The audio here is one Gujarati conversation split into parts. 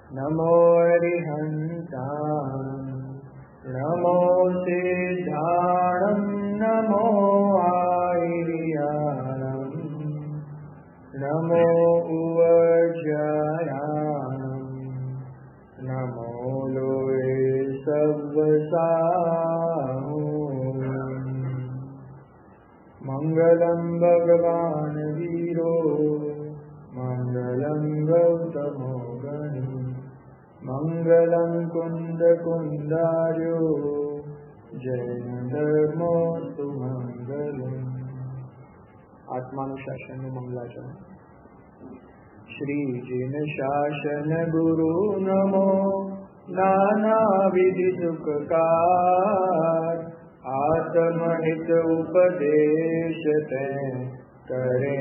नमो अरिहन्तां नमो सिद्धाणं नमो आयर्याणं नमो उवज्यायां नमो लोये सव्वसाहुं मंगलं भगवान् वीरो मंगलं गौतमो गणी मंगलं कुंदकुंदार्यो जैन धर्मोस्तु मंगलम्। आत्मानुशासन मंगलाचरण। श्री जिन शासन गुरु नमो नाना विधि सुखकार आत्महित उपदेश ते करे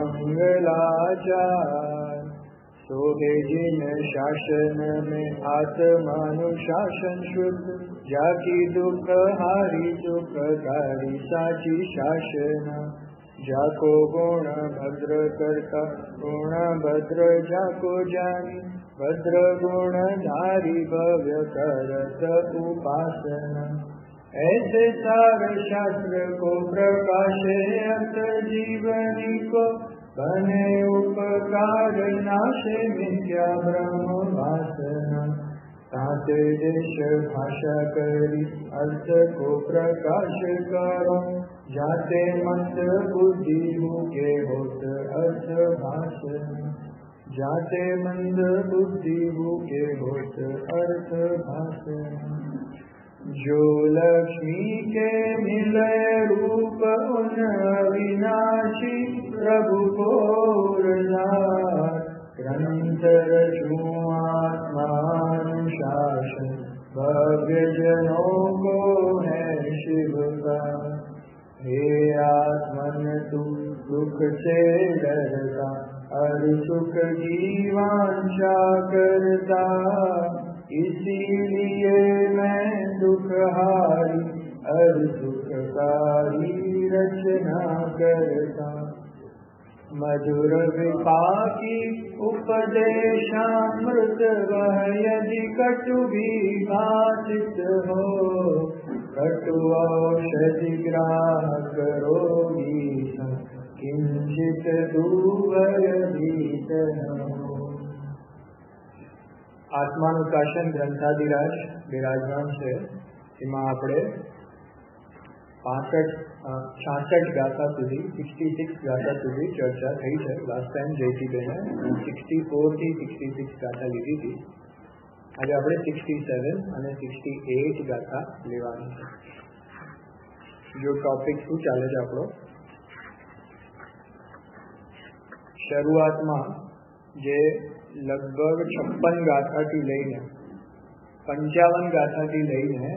मंगलाचार। सोहे जिन शासन में आत्मानुशासन शुद्ध जाकी दुख हारी सुखकारी साची शासन। जाको गुण भद्र करता गुण भद्र जाको जानी भद्र गुण धारी भव्य करत उपासना। ऐसे सार शास्त्र को प्रकाशे अंत जीवनी को बने उपकार नाशे मिथ्या ब्रह्म वासना। ताते देश भाषा करी अर्थ को प्रकाश करो जाते मंद बुद्धि भूखे होत अर्थ भाषण। जाते मंद बुद्धि भूखे होत अर्थ भाषण। जो लक्ष्मी के मिले रूप उन अविनाशी प्रभु को ग्रंथ रचूं आत्मानुशासन भव्य जनों को है शिव का। हे आत्मन तू दुख से डरता और सुख की वांछा करता इसीलिए मैं दुखहारी और सुखकारी रचना करता। मधुर विपाकी उपदेशामृत वह यदि कटु भी भाषित हो कटु औषधि ग्राहक रोगी किंचित दूभर भीत हो। आत्मानुशासन ग्रंथाधिराज विराजमान છે એમાં આપણે 66 ગાથા સુધી 66 ગાથા સુધી ચર્ચા થઈ છે. લાસ્ટ ટાઈમ જયતીબેને 64 થી 66 ગાથા લીધી હતી. આજે આપણે 67 અને 68 ગાથા લેવાની છે. જો ટોપિક શું ચાલે છે આપણો, શરૂઆતમાં જે લગભગ 56 ગાથાથી લઈને 55 ગાથાથી લઈને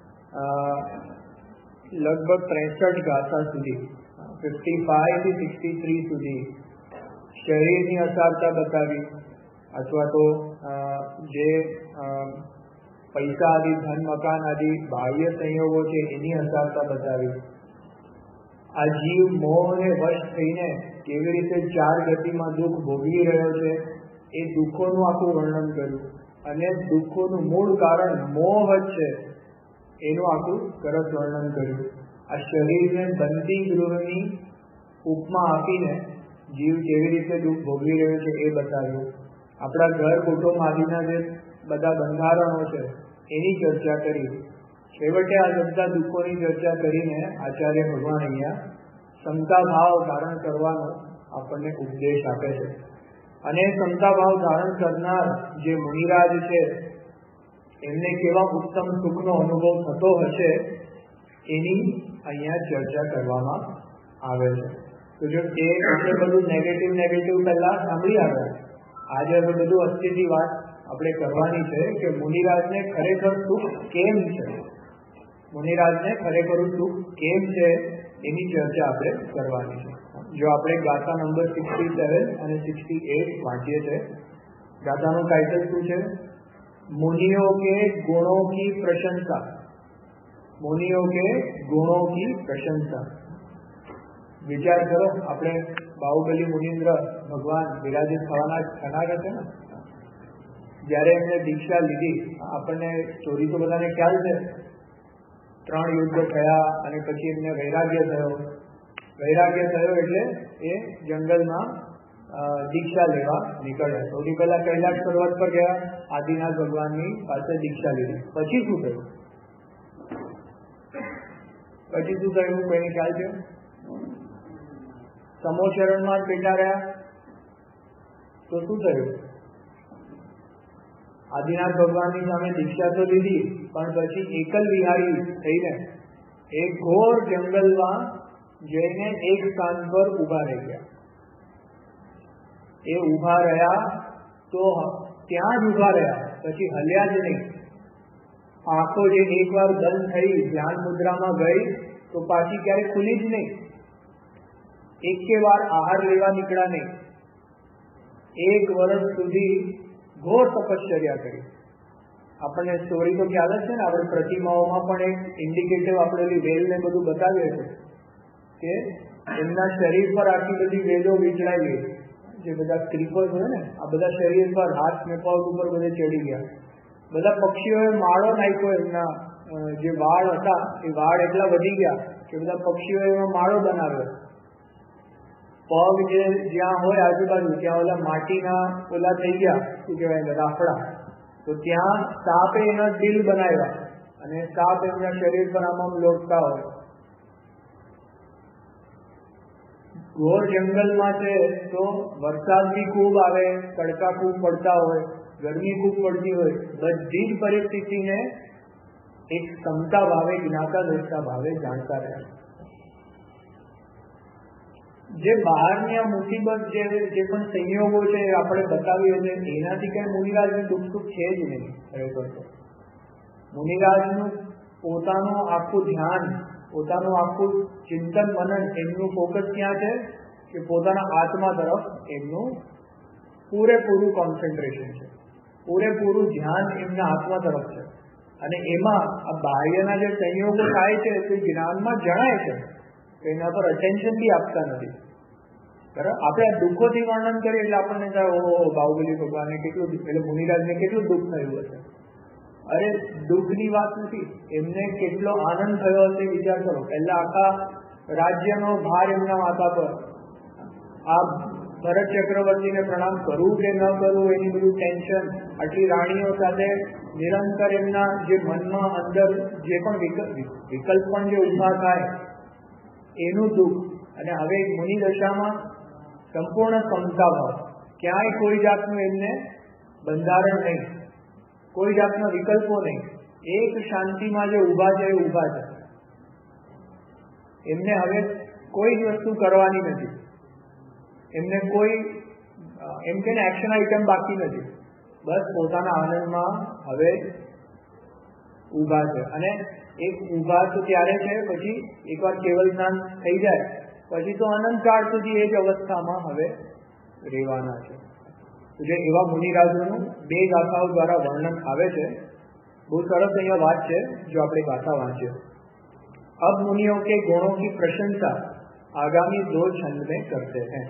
લગભગ 63 ગાથા સુધી 55 થી 63 સુધી શરીરની અસારતા બતાવી અથવા તો જે પૈસા આદિ ધન મકાન આદि બાહ્ય સંયોગો છે એની અસારતા બતાવી. આ જીવ મોહને વશ થઈને કેવી રીતે 4 ગતિમાં દુઃખ ભોગવી રહ્યો છે એ દુઃખોનું આખું વર્ણન કર્યું અને દુઃખોનું મૂળ કારણ મોહ જ છે એનું આખું સરસ વર્ણન કર્યું. આ શરીરને બંદી ગૃહની ઉપમા આપીને જીવ કેવી રીતે દુઃખ ભોગવી રહ્યો છે એ બતાવ્યું. આપણા ઘર કુટુંબ આદિના જે બધા બંધારણો છે એની ચર્ચા કરી. છેવટે આ બધા દુઃખોની ચર્ચા કરીને આચાર્ય ભગવાન અહીંયા સમતા ભાવ ધારણ કરવાનો આપણને ઉપદેશ આપે છે. અને સમતા ભાવ ધારણ કરનાર જે મુનિરાજ છે એમને કેવા ઉત્તમ સુખનો અનુભવ થતો હશે એની અહીંયા ચર્ચા કરવામાં આવે છે. તો જો એ એટલે બધું નેગેટિવ પહેલા સાંભળી આવ્યા, આજે હવે બધું અસ્થિતિ વાત આપણે કરવાની છે કે મુનિરાજને ખરેખર સુખ કેમ છે, મુનિરાજને ખરેખર સુખ કેમ છે એની ચર્ચા આપણે કરવાની છે. જો આપણે ગાથા નંબર 67 અને 68 વાંચીએ છીએ, ગાથાનું ટાઇટલ શું છે? मुनियों के गुणों की प्रशंसा। मुनियों के गुणों की प्रशंसा। विचार करो, આપણે બાહુબલી મુનિન્દ્ર ભગવાન વિરાજિત થનાર હશે ને, જ્યારે એમને દીક્ષા લીધી, આપણને સ્ટોરી તો બધાને ખ્યાલ છે, 3 યુદ્ધ થયા અને પછી એમને વૈરાગ્ય થયો. વૈરાગ્ય થયો એટલે એ જંગલમાં દીક્ષા લેવા નીકળ્યા. સૌથી પહેલા કૈલાસ પર્વત પર ગયા, આદિનાથ ભગવાનની પાસે દીક્ષા લીધી. પછી શું થયું? કોઈને ખ્યાલ છે? સમોચરણમાં બેઠા રહ્યા તો શું થયું? આદિનાથ ભગવાનની સામે દીક્ષા તો લીધી, પણ પછી એકલ વિહારી થઈને એક ઘોર જંગલમાં જઈને એક સ્થાન પર ઉભા રહી ગયા. એ ઉભા રહ્યા તો ત્યાં જ ઉભા રહ્યા, પછી હલ્યા જ નહીં. આંખો જે એકવાર બંધ થઈ, ધ્યાન મુદ્રામાં ગઈ તો પાછી ક્યારે ખુલી જ નહીં. એકે વાર આહાર લેવા નીકળ્યા નહીં. 1 વર્ષ સુધી ઘોર તપશ્ચર્યા કરી. આપણને સ્ટોરી તો ખ્યાલ જ છે ને, આપણે પ્રતિમાઓમાં પણ એક ઇન્ડિકેટિવ આપણે વેલ ને બધું બતાવીએ છીએ કે એમના શરીર પર આટલી બધી વેલો વીંટળાઈ ગઈ. જે બધા ક્રીપર્સ હોય ને, આ બધા શરીર પર હાથ ને પગ ઉપર બધે ચડી ગયા. બધા પક્ષીઓએ માળો નાખ્યો. એમના જે વાળ હતા એ વાળ એટલા વધી ગયા કે બધા પક્ષીઓએ એમાં માળો બનાવ્યો. પગ જે જ્યાં હોય આજુબાજુ ત્યાં ઓલા માટીના ઓલા થઈ ગયા, શું કહેવાય, રાફડા. તો ત્યાં સાપે એના દિલ બનાવ્યા અને સાપ એમના શરીર પર આમ લોટતા હોય. ઘોર જંગલમાં છે તો વરસાદ બી ખૂબ આવે, તડકા ખૂબ પડતા હોય, ગરમી ખૂબ પડતી હોય. બધી જ પરિસ્થિતિને એક ક્ષમતા ભાવે, જ્ઞાતા દ્રષ્ટા ભાવે જાણતા રહ્યા. જે બહારની આ મુસીબત જે પણ સંયોગો છે આપણે બતાવીએ છીએ, એનાથી કઈ મુનિરાજનું દુઃખ સુખ છે જ નહીં. ખરેખર તો મુનિરાજનું પોતાનું આખું ધ્યાન, પોતાનું આખું ચિંતન મનન, એમનું ફોકસ ક્યાં છે કે પોતાના આત્મા તરફ એમનું પૂરેપૂરું કોન્સન્ટ્રેશન છે, પૂરેપૂરું ધ્યાન એમના આત્મા તરફ છે. અને એમાં આ બાહ્યના જે સંયોગો થાય છે તે જ્ઞાનમાં જણાય છે, એના પર અટેન્શન બી આપતા નથી. બરાબર, આપણે આ દુઃખોથી વર્ણન કરીએ એટલે આપણને થાય, ઓહો બાહુબલી ભગવાનને કેટલું, એટલે મુનિરાજને કેટલું દુઃખ થયું હશે. અરે દુઃખની વાત નથી, એમને કેટલો આનંદ થયો હશે વિચાર કરો. પહેલા આખા રાજ્યનો ભાર એમના માથા પર, આ ભરત ચક્રવર્તીને પ્રણામ કરવું કે ન કરવું એની બધું ટેન્શન, આટલી રાણીઓ સાથે નિરંતર એમના જે મનમાં અંદર જે પણ વિકલ્પ પણ જે ઉભા થાય એનું દુઃખ. અને હવે મુનિ દશામાં સંપૂર્ણ ક્ષમતા ભાવ, ક્યાંય કોઈ જાતનું એમને બંધારણ નહીં, કોઈ જાતના વિકલ્પો નહીં, એક શાંતિમાં જે ઉભા છે એ ઉભા છે. એમને હવે કોઈ જ વસ્તુ કરવાની નથી, એમને કોઈ એમ કે એક્શન આઇટમ બાકી નથી, બસ પોતાના આનંદમાં હવે ઉભા છે. અને એક ઉભા તો ત્યારે છે, પછી એકવાર કેવલ જ્ઞાન થઈ જાય પછી તો અનંતકાળ સુધી એ જ અવસ્થામાં હવે રહેવાના છે. જે એવા મુનિરાજોનું 2 ગાથાઓ દ્વારા વર્ણન આવે છે. બહુ સરસ અહીંયા વાત છે, જો આપણે ગાથા વાંચીએ. अब मुनियों के गुणों की प्रशंसा आगामी 2 छंद में करते हैं.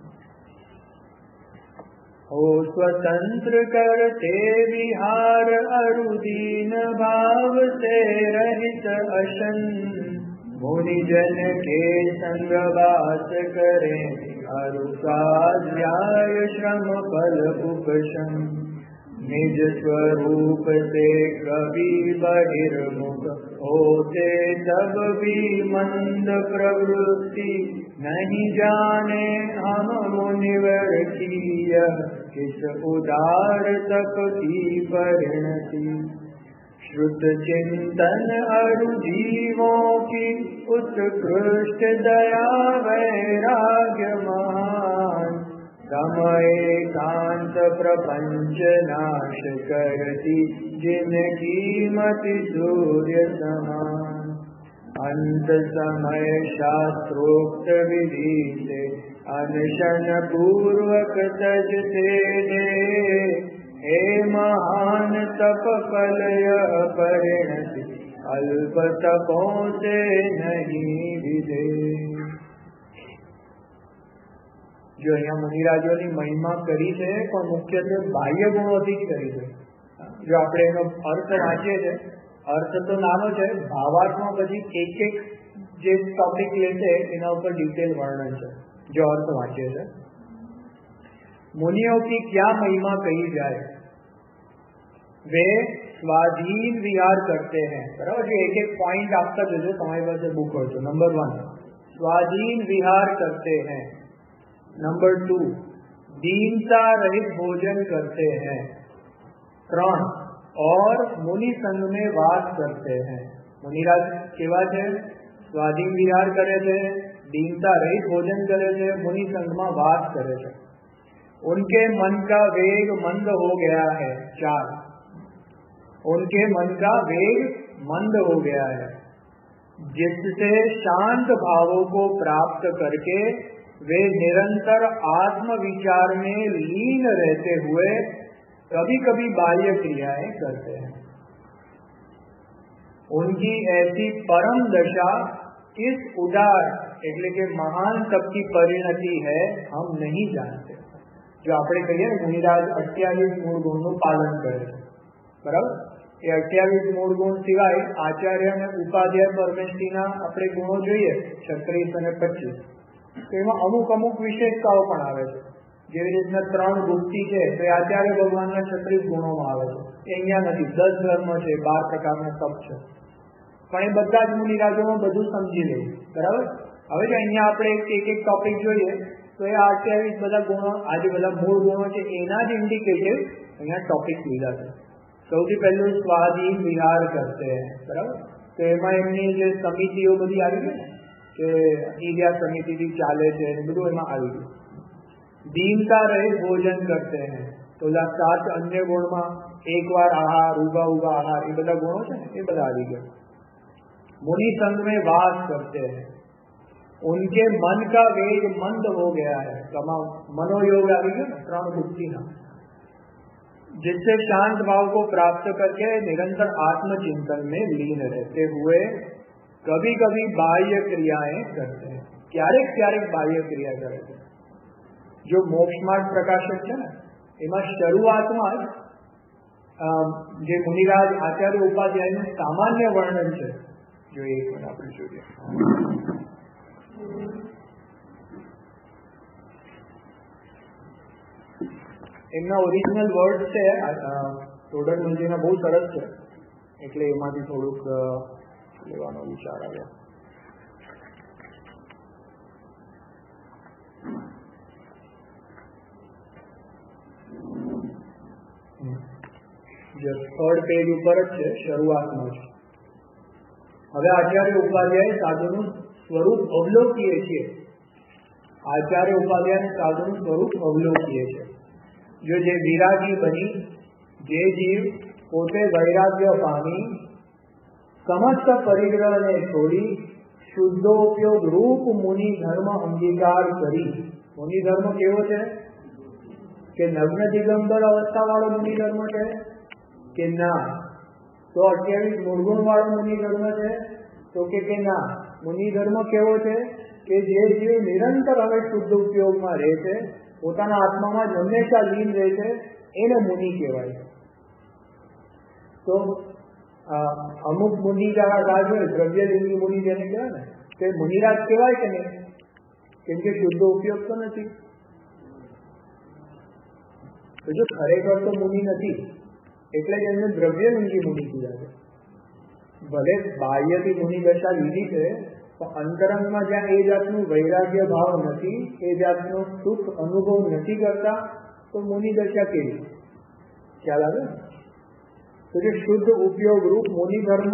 हो स्वतंत्र करते विहार अरुदीन भाव से रहित अशन, मुनिजन के संग वास करें अरुसाध्याय श्रम फल उपशम. निज स्वरूप से कवि बहिर्मुख होते तब भी मंद प्रवृत्ति, नहीं जाने हम मुनिवर की यह किस उदार तप की परिणति. श्रुत चिंतन अरु जीवों की उत्कृष्ट दया वैराग्य महान, समय कांत प्रपंच नाश करती जिनकी मति सूर्य समान. अंत समय शास्त्रोक्त विधि से अनशन पूर्वक तजते दे, हे महान तप फल यह परिणति अल्प तपों से नहीं विदे. જો અહીંયા મુનિરાજોની મહિમા કરી છે પણ મુખ્યત્વે બાહ્ય ગુણોથી જ કરી છે. જો આપણે એનો અર્થ વાંચીએ છીએ, અર્થ તો નાનો છે, ભાવાર્થમાં પછી એક જે ટોપિક લે છે એના ઉપર ડિટેલ વર્ણન છે જો अर्थ वाच्य है. मुनियों की क्या महिमा कही जाए, वे स्वाधीन विहार करते हैं. बराबर जो एक एक पॉइंट आपका जो तुम्हारे पास बुक हो तो नंबर 1 स्वाधीन विहार करते हैं, नंबर 2 दीनता रहित भोजन करते हैं, 3 और मुनि संग में वास करते हैं. मुनिराज केवा है? स्वाधीन विहार करे थे, दीनता रहित भोजन करे थे, मुनि संग में वास करे थे. उनके मन का वेग मंद हो गया है. 4 उनके मन का वेग मंद हो गया है, जिससे शांत भावों को प्राप्त करके वे निरंतर आत्म विचार में लीन रहते हुए कभी कभी बाह्य क्रियाएं करते हैं. उनकी ऐसी परम दशा किस उदार એટલે કે મહાન તપ की परिणति है हम नहीं जानते. जो આપણે કહીએ ને મુનિરાજ 28 મૂળ ગુણનું પાલન કરે છે, બરાબર? એ 28 મૂળ ગુણ સિવાય આચાર્ય અને ઉપાધ્યાય પરમેશ્વરીના આપણે ગુણો જોઈએ 36 અને 25, તો એમાં અમુક વિશેષતાઓ પણ આવે છે. જેવી રીતના 3 ગુપ્તિ છે તો એ આચાર્ય ભગવાનના 36 ગુણોમાં આવે છે. એ અહીંયા નથી. 10 ધર્મ છે, 12 પ્રકારના તપ છે, પણ એ બધા જ મુનિરાજોમાં બધું સમજી લેવું, બરાબર? હવે જો અહીંયા આપણે એક ટોપિક જોઈએ તો એ 28 બધા ગુણો, આ જે બધા મૂળ ગુણો છે એના જ ઇન્ડિકેટિવ અહીંયા ટોપિક લીધા છે. સૌથી પહેલું સ્વાધીન વિહાર કરતે હૈ, બરાબર? તો એમાં એમની જે સમિતિઓ બધી આવી ગઈ ને કે ઈર્યા સમિતિથી ચાલે છે એ બધું એમાં આવી ગયું. दीनता रहित भोजन करते हैं, तो 7 अन्य गुणમાં એકવાર આહાર, ઉભા આહાર, એ બધા ગુણો છે ને એ બધા આવી ગયા. मुनि संग में वास करते हैं, उनके मन का वेग मंद हो गया है, मनोयोग आ गया ना 3 गुप्ति ना, जिससे शांत भाव को प्राप्त करके निरंतर आत्मचिंतन में लीन रहते हुए कभी कभी बाह्य क्रियाएं करते हैं. क्यारेक बाह्य क्रिया करे છે. जो मोक्ष मार्ग प्रकाशक है ना એમાં શરૂઆતમાં જે મુનિરાજ આચાર્ય ઉપાધ્યાયનું સામાન્ય વર્ણન છે, જો એક મિનિટ આપણે જોઈએ. એમના ઓરિજિનલ વર્ડ છે ટોડર મંજીના, બહુ સરસ છે, એટલે એમાંથી થોડુંક લેવાનો વિચાર આવ્યો. જે 3rd પેજ ઉપર જ છે, શરૂઆતમાં છે. હવે આચાર્ય ઉપાધ્યાય સાધુનું સ્વરૂપ અવલોકીએ છીએ. આચાર્ય ઉપાધ્યાય સાધુનું સ્વરૂપ અવલોકીએ છીએ. જો જે વિરાગી બની, જે જીવ પોતે વૈરાગ્ય પામી સમસ્ત પરિગ્રહને છોડી શુદ્ધોપયોગ રૂપ મુનિ ધર્મ અંગીકાર કરી. મુનિ ધર્મ કેવો છે? કે નગ્ન દિગંબર અવસ્થા વાળો મુનિ ધર્મ છે કે ના? તો 28 મૂળગુણ વાળો મુનિ ધર્મ છે તો કે ના. મુનિ ધર્મ કેવો છે? કે જે જીવ નિરંતર હવે શુદ્ધ ઉપયોગમાં રહે છે, પોતાના આત્મામાં જ હંમેશા લીન રહે છે, એને મુનિ કહેવાય. તો અમુક મુનિ રાજ હોય, દ્રવ્યલિંગી મુનિ જેને કહેવાય ને, તે મુનિરાજ કહેવાય કે નહીં? કેમ કે શુદ્ધ ઉપયોગ તો નથી. તો જો ખરેખર તો મુનિ નથી, એટલે જ એમને દ્રવ્યલિંગી મુનિ કીધા છે. ભલે બાહ્યથી મુનિ દશા લીધી છે, પણ અંતરંગમાં જ્યાં એ જાતનું વૈરાગ્ય ભાવ નથી, એ જાતનો સુખ અનુભવ નથી કરતા, તો મુનિ દશા કેવી? ખ્યાલ આવે? તો જે શુદ્ધ ઉપયોગ રૂપ મુનિ ધર્મ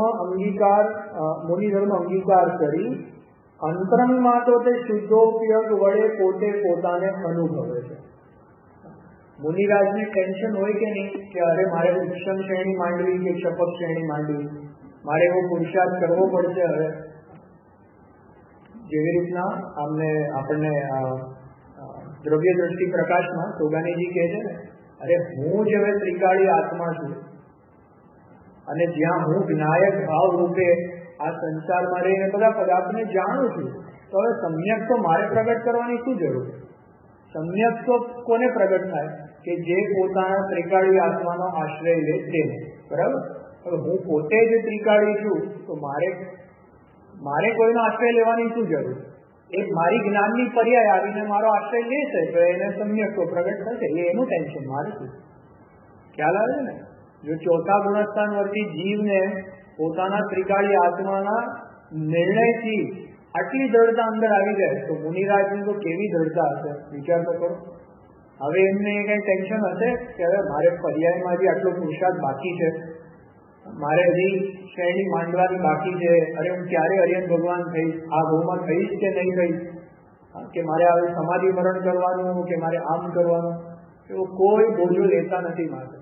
અંગીકાર કરી અંતરંગમાં તો તે શુદ્ધોપયોગ વડે પોતે પોતાને અનુભવે છે. મુનિરાજને ટેન્શન હોય કે નહીં કે અરે મારે ઉત્તમ શ્રેણી માંડવી કે શપથ શ્રેણી માંડવી, મારે એવો પુરુષાર્થ કરવો પડશે. હવે જેવી રીતના આપણને દ્રવ્ય દ્રષ્ટિ પ્રકાશમાં સોગાનીજી કહે છે ને, અરે હું જ હવે ત્રિકાળી આત્મા છું અને જ્યાં હું વિનાયક ભાવ રૂપે આ સંસારમાં રહીને બધા પદાર્થને જાણું છું, તો હવે સમ્યક તો મારે પ્રગટ કરવાની શું જરૂર? સમ્યક તો કોને પ્રગટ થાય કે જે પોતાના ત્રિકાળી આત્માનો આશ્રય લે તેને, બરાબર. હવે હું પોતે જ ત્રિકાળી છું તો મારે કોઈનો આશ્રય લેવાની શું જરૂર? એ મારી જ્ઞાનની પર્યાય આવીને મારો આશ્રય લેશે તો એને સમ્યક તો પ્રગટ થશે, એનું ટેન્શન મારે શું? ખ્યાલ આવે છે ને? જો ચોથા ગુણસ્થાન વર્તી જીવને પોતાના ત્રિકાળી આત્માના નિર્ણયથી આટલી દ્રઢતા અંદર આવી જાય તો મુનિરાજની તો કેવી દ્રઢતા હશે, વિચાર તો કરો. હવે એમને કઈ ટેન્શન હશે કે હવે મારે પર્યાયમાં હજી આટલો પુરુષાર્થ બાકી છે, મારે હજી શ્રેણી માંડવાની બાકી છે, અરે હું ક્યારે હરિયન ભગવાન થઈશ, આ ભાવમાં થઈશ કે નહીં થઈશ, કે મારે હવે સમાધિ મરણ કરવાનું કે મારે આમ કરવાનું, એવો કોઈ બોજો લેતા નથી. મારે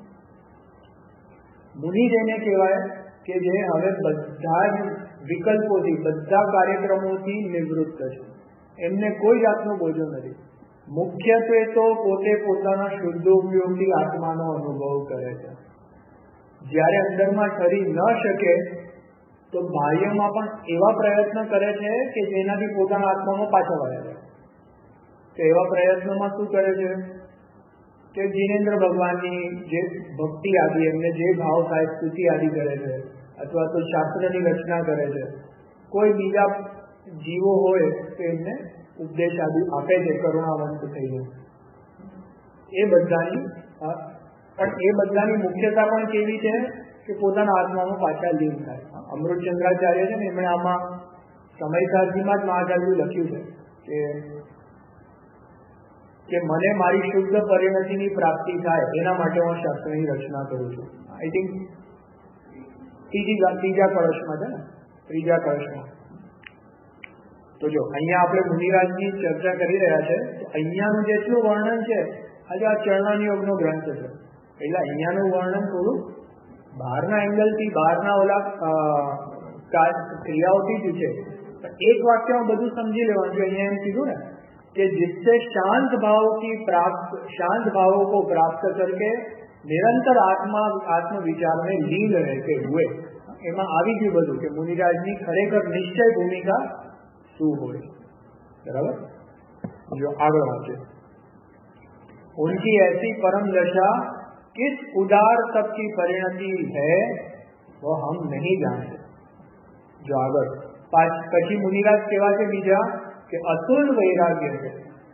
મુનિ જેને કહેવાય કે જે હવે બધા જ વિકલ્પોથી, બધા કાર્યક્રમોથી નિવૃત્ત છે, એમને કોઈ જાતનો બોજો નથી. મુખ્યત્વે તો પોતે પોતાના શુદ્ધ ઉપયોગથી આત્માનો અનુભવ કરે છે. જ્યારે અંદરમાં ઠરી ન શકે તો બાહ્યમાં પણ એવા પ્રયત્ન કરે છે કે જેનાથી પોતાના આત્મામાં પાછા વળ્યા જાય. તો એવા પ્રયત્નોમાં શું કરે છે કે જીનેન્દ્ર ભગવાનની જે ભક્તિ આદિ, એમને જે ભાવ થાય સ્તુતિ આદિ કરે છે, અથવા તો શાસ્ત્રની રચના કરે છે. કોઈ બીજા જીવો હોય તો એમને ઉપદેશ આદિ આપે છે કરુણાવંત થઈને. એ બધાની મુખ્યતા પણ કેવી છે કે પોતાના આત્મામાં પાછા લીન થાય. અમૃતચંદ્રાચાર્ય છે ને, એમણે આમાં સમયસારજીમાં જ મહાચાર્ય લખ્યું છે કે મને મારી શુદ્ધ પરિણતિની પ્રાપ્તિ થાય એના માટે હું શાસ્ત્રની રચના કરું છું. આઈ થિંક ત્રીજા કળશમાં છે ને, ત્રીજા કળશમાં. તો જો અહીંયા આપણે મુનિરાજની ચર્ચા કરી રહ્યા છે, તો અહીંયાનું જેટલું વર્ણન છે, આજે આ ચરણાનિયોગનો ગ્રંથ છે, એટલે અહીંયાનું વર્ણન થોડું બહારના એંગલથી, બહારના ઓલા ક્રિયાઓથી જ છે. એક વાક્યમાં બધું સમજી લેવાનું છે. અહીંયા એમ કીધું ને कि जिससे शांत भावों को प्राप्त करके निरंतर आत्म विचार में लीन रहते हुए, एमा આવી ગયું બધું કે મુનિરાજની ખરેખર નિશ્ચય ભૂમિકા શું હોય. बराबर. जो आगे वांचे, उनकी ऐसी परम दशा किस उदार तप की परिणति है वो हम नहीं जानते. जो आगे પછી મુનિરાજ કેવા છે બીજા कि अतुल वैराग्य है,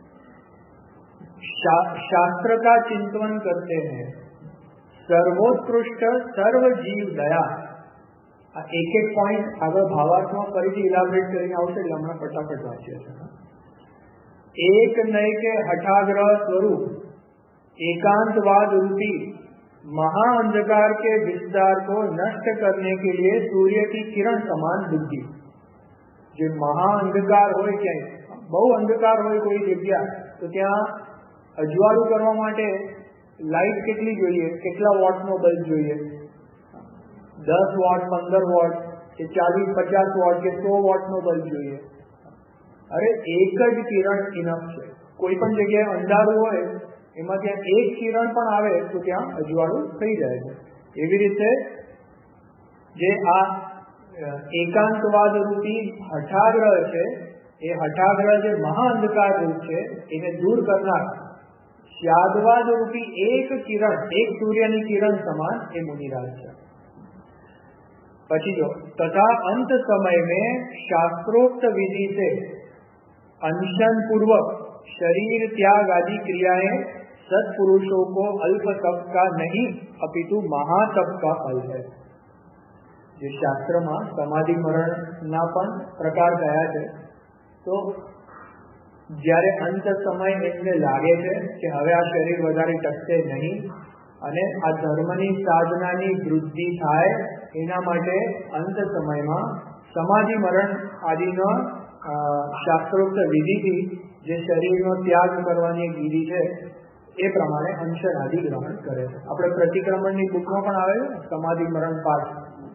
शास्त्र का चिंतन करते हैं, सर्वोत्कृष्ट सर्व जीव दया. एक एक पॉइंट आगे भावार्थમાં ફરીથી ઇલાબરેટ કરીને આવશે એટલે હમણાં ફટાફટ વાંચીએ છીએ. एक नए के हठाग्रह स्वरूप एकांतवाद रूपी महाअंधकार के विस्तार को नष्ट करने के लिए सूर्य की किरण समान बुद्धि. જે મહાઅંધકાર હોય, ક્યાંય બહુ અંધકાર હોય કોઈ જગ્યા, તો ત્યાં અજવાળું કરવા માટે લાઇટ કેટલી જોઈએ, કેટલા વોટનો બલ્બ જોઈએ? 10 વોટ, 15 વોટ કે 40-50 વોટ કે 100 વોટનો બલ્બ જોઈએ? અરે એક જ કિરણ ઇનફ છે. કોઈ પણ જગ્યાએ અંધારું હોય એમાં ત્યાં એક કિરણ પણ આવે તો ત્યાં અજવાળું થઈ જાય છે. એવી રીતે જે આ એકાંતવાદ રૂપી હઠાગ્રહ છે, એ હઠાગ્રહ જે મહાઅંધકાર રૂપ છે એને દૂર કરનાર સ્યાદવાદ રૂપી એક કિરણ, એક સૂર્યની કિરણ સમાન એ મુનિરાજ છે. પછી જો તથા અંત समय में शास्त्रोक्त विधि से अनशन पूर्वक शरीर त्याग आदि क्रियाएं सत्पुरुषों को अल्प तप का नहीं अपितु महातप का फल है. જે શાસ્ત્રમાં સમાધિ મરણના પણ પ્રકાર કયા છે, તો જ્યારે અંત સમય એમને લાગે છે કે હવે આ શરીર વધારે ટકશે નહીં અને આ ધર્મની સાધનાની વૃદ્ધિ થાય, એના માટે અંત સમયમાં સમાધિ મરણ આદિનો શાસ્ત્રોક્ત વિધિથી જે શરીરનો ત્યાગ કરવાની એક વિધિ છે એ પ્રમાણે અંશન આદિ ગ્રહણ કરે છે. આપણે પ્રતિક્રમણની બુકમાં પણ આવે છે સમાધિ મરણ પાઠ,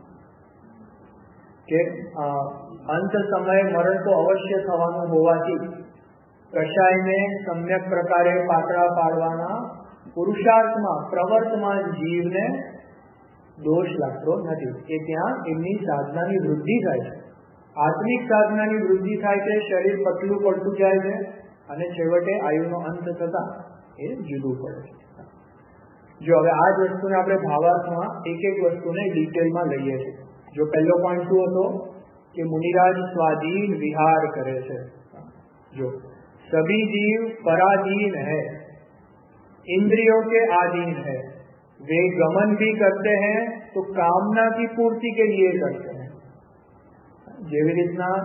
કે અંત સમયે મરણ તો અવશ્ય થવાનું હોવાથી કશાયને સમ્યક પ્રકારે પાતળા પાડવાના પુરુષાર્થમાં પ્રવર્તમાન જીવને દોષ લાગતો નથી. કે ત્યાં એમની સાધનાની વૃદ્ધિ થાય છે, આત્મિક સાધનાની વૃદ્ધિ થાય છે, શરીર પતલું પડતું જાય છે, અને છેવટે આયુનો અંત થતા એ જુદું પડે છે. જો હવે આ જ વસ્તુને આપણે ભાવાર્થમાં એક એક વસ્તુને ડિટેલમાં લઈએ છીએ. જો પહેલો પોઈન્ટ શું હતો કે મુનિરાજ સ્વાધીન વિહાર કરે છે. જો सभी जीव पराधीन है, इंद्रियों के आधीन है, वे गमन भी करते हैं तो कामना की पूर्ति के लिए करते हैं. જેવી રીતના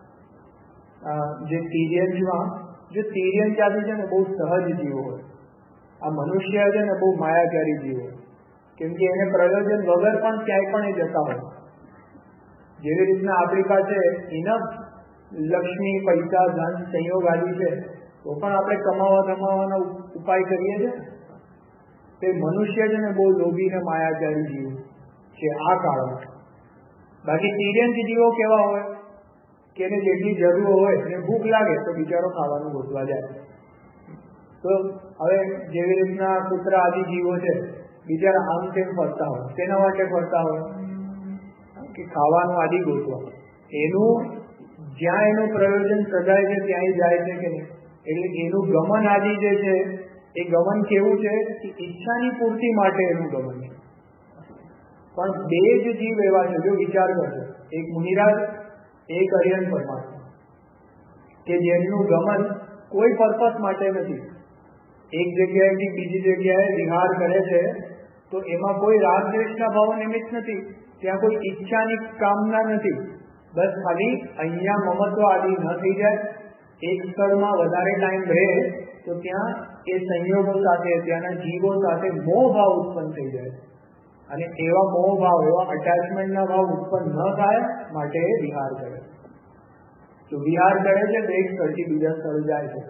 જે તિર્યન જાતિ છે ને બહુ સહજ જીવો હોય, આ મનુષ્ય છે ને બહુ માયાચારી જીવો હોય, કેમ કે એને પ્રયોજન વગર પણ ક્યાંય પણ એ જતા હોય. જેવી રીતના આપણી પાસે ઇનફ લક્ષ્મી, પૈસા, ધન, સંયોગ આદિ છે તો પણ આપણે કમાવાનો ઉપાય કરીએ છીએ. તે મનુષ્ય છે ને બહુ લોભી ને માયાચારી જીવ છે આ કાળમાં. બાકી તિર્યન જીવો કેવા હોય કે એને જેટલી જરૂર હોય એને ભૂખ લાગે તો બિચારો ખાવાનું ગોતવા જાય. તો હવે જેવી રીતના કૂતરા આદિ જીવો છે બિચારા આમ તેમ ફરતા હોય, તેના માટે ફરતા હોય કે ખાવાનું આદિ ગોતવા. જ્યાં એનું પ્રયોજન સદાય છે ત્યાં જાય છે કે નહીં. એટલે એનું ગમન આદિ જે છે એ ગમન કેવું છે કે ઈચ્છાની પૂર્તિ માટે એનું ગમન છે. પણ બે જ જીવ એવા છે, જો વિચાર કરશો, એક મુનિરાજ, એક અરિયન પરમાત્મા, કે જેમનું ગમન કોઈ પર્પસ માટે નથી. એક જગ્યાએથી બીજી જગ્યાએ વિહાર કરે છે તો એમાં કોઈ રાગ દ્વેષના ભાવ નિમિત્ત નથી, ત્યાં કોઈ ઈચ્છાની કામના નથી. બસ ખાલી અહીંયા મમત્વ આદિ ન થઈ જાય, એક સ્થળમાં વધારે ટાઈમ રહે તો ત્યાં એ સંયોગો સાથે, ત્યાંના જીવો સાથે મોહ ભાવ ઉત્પન્ન થઈ જાય અને એવા મોહ ભાવ, એવા અટેચમેન્ટના ભાવ ઉત્પન્ન ન થાય માટે એ વિહાર કરે. તો વિહાર કરે છે તો એક સ્થળથી બીજા સ્થળ જાય છે.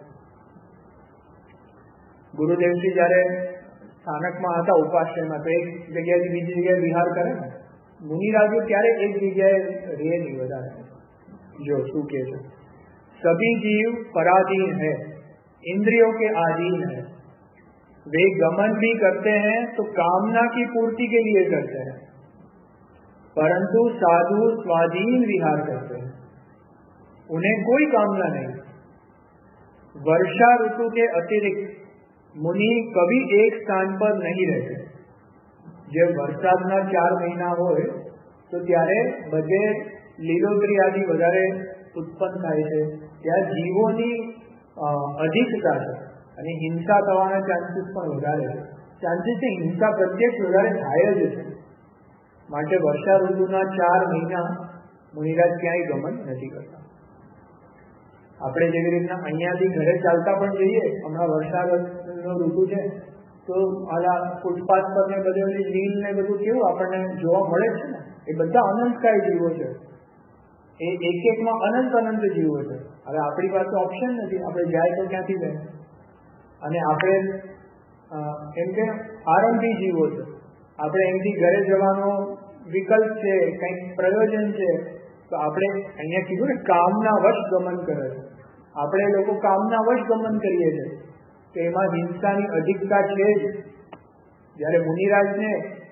ગુરુદેવજી જયારે સ્થાનકમાં હતા ઉપાશ્રયમાં તો એક જગ્યાએથી બીજી જગ્યાએ વિહાર કરે ને. મુનિરાજો ક્યારે એક જગ્યાએ રહે નહીં વધારે. જો શું કે છે, સभी जीव पराधीन है, इंद्रियों के आधीन है, वे गमन भी करते हैं तो कामना की पूर्ति के लिए करते हैं, परंतु साधु स्वाधीन विहार करते हैं, उन्हें कोई कामना नहीं. वर्षा ऋतु के अतिरिक्त मुनि कभी एक स्थान पर नहीं रहते. જે વરસાદના 4 મહિના હોય તો ત્યારે બધે લીલોતરી આદિ વધારે ઉત્પન્ન થાય છે, ત્યાં જીવોની અધિકતા છે અને હિંસા થવાના ચાન્સીસ પણ વધારે છે. ચાન્સીસ હિંસા પ્રત્યક્ષ વધારે થાય જ છે. માટે વર્ષા ઋતુના 4 મહિના મુનિરાજ ક્યાંય ગમન નથી કરતા. આપણે જેવી રીતના અહીંયાથી ઘરે ચાલતા પણ જઈએ, હમણાં વરસાદનો ઋતુ છે તો આલા ફૂટપાથ પર ને બધે લીલ ને બધું કેવું આપણને જોવા મળે છે ને, એ બધા અનંતકાય જીવો છે. એ એક એકમાં અનંત જીવો છે. હવે આપણી પાસે ઓપ્શન નથી, આપણે જાય તો ક્યાંથી જાય. અને આપણે એમ કે આરંભી જીવો છે, આપણે એમથી ઘરે જવાનો વિકલ્પ છે, કંઈક પ્રયોજન છે તો આપણે અહીંયા કીધું ને કામના વશ ગમન કરે છે. આપણે લોકો કામના વશ ગમન કરીએ છીએ તો એમાં હિંસાની અધિકતા છે જ. જ્યારે મુનિરાજને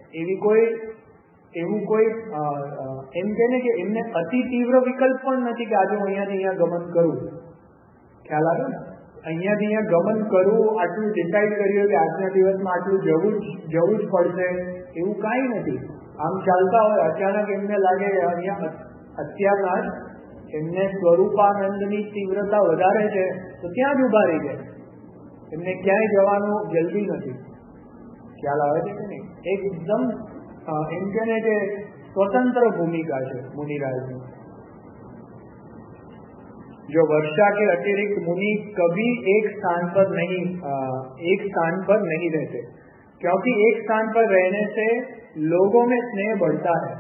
એવું કોઈ એમ કહે ને કે એમને અતિ તીવ્ર વિકલ્પ પણ નથી કે આજે હું અહીંયાથી અહીંયા ગમન કરું. ખ્યાલ આવે ને, અહીંયાથી અહીંયા ગમન કરવું, આટલું ડિસાઇડ કર્યું કે આજના દિવસમાં આટલું જવું જ પડશે એવું કાંઈ નથી. આમ ચાલતા હોય, અચાનક એમને લાગે અહીંયા અત્યારના જ એમને સ્વરૂપાનંદની તીવ્રતા વધારે છે તો ત્યાં જ ઉભા રહી જાય. એમને ક્યાંય જવાનું જલ્દી નથી. ખ્યાલ આવે છે કે નહીં? એકદમ એમ કે ને કે स्वतंत्र भूमिका है मुनिराज में. जो वर्षा के अतिरिक्त मुनि कभी एक स्थान पर नहीं रहते, क्योंकि एक स्थान पर रहने से लोगों में स्नेह बढ़ता है,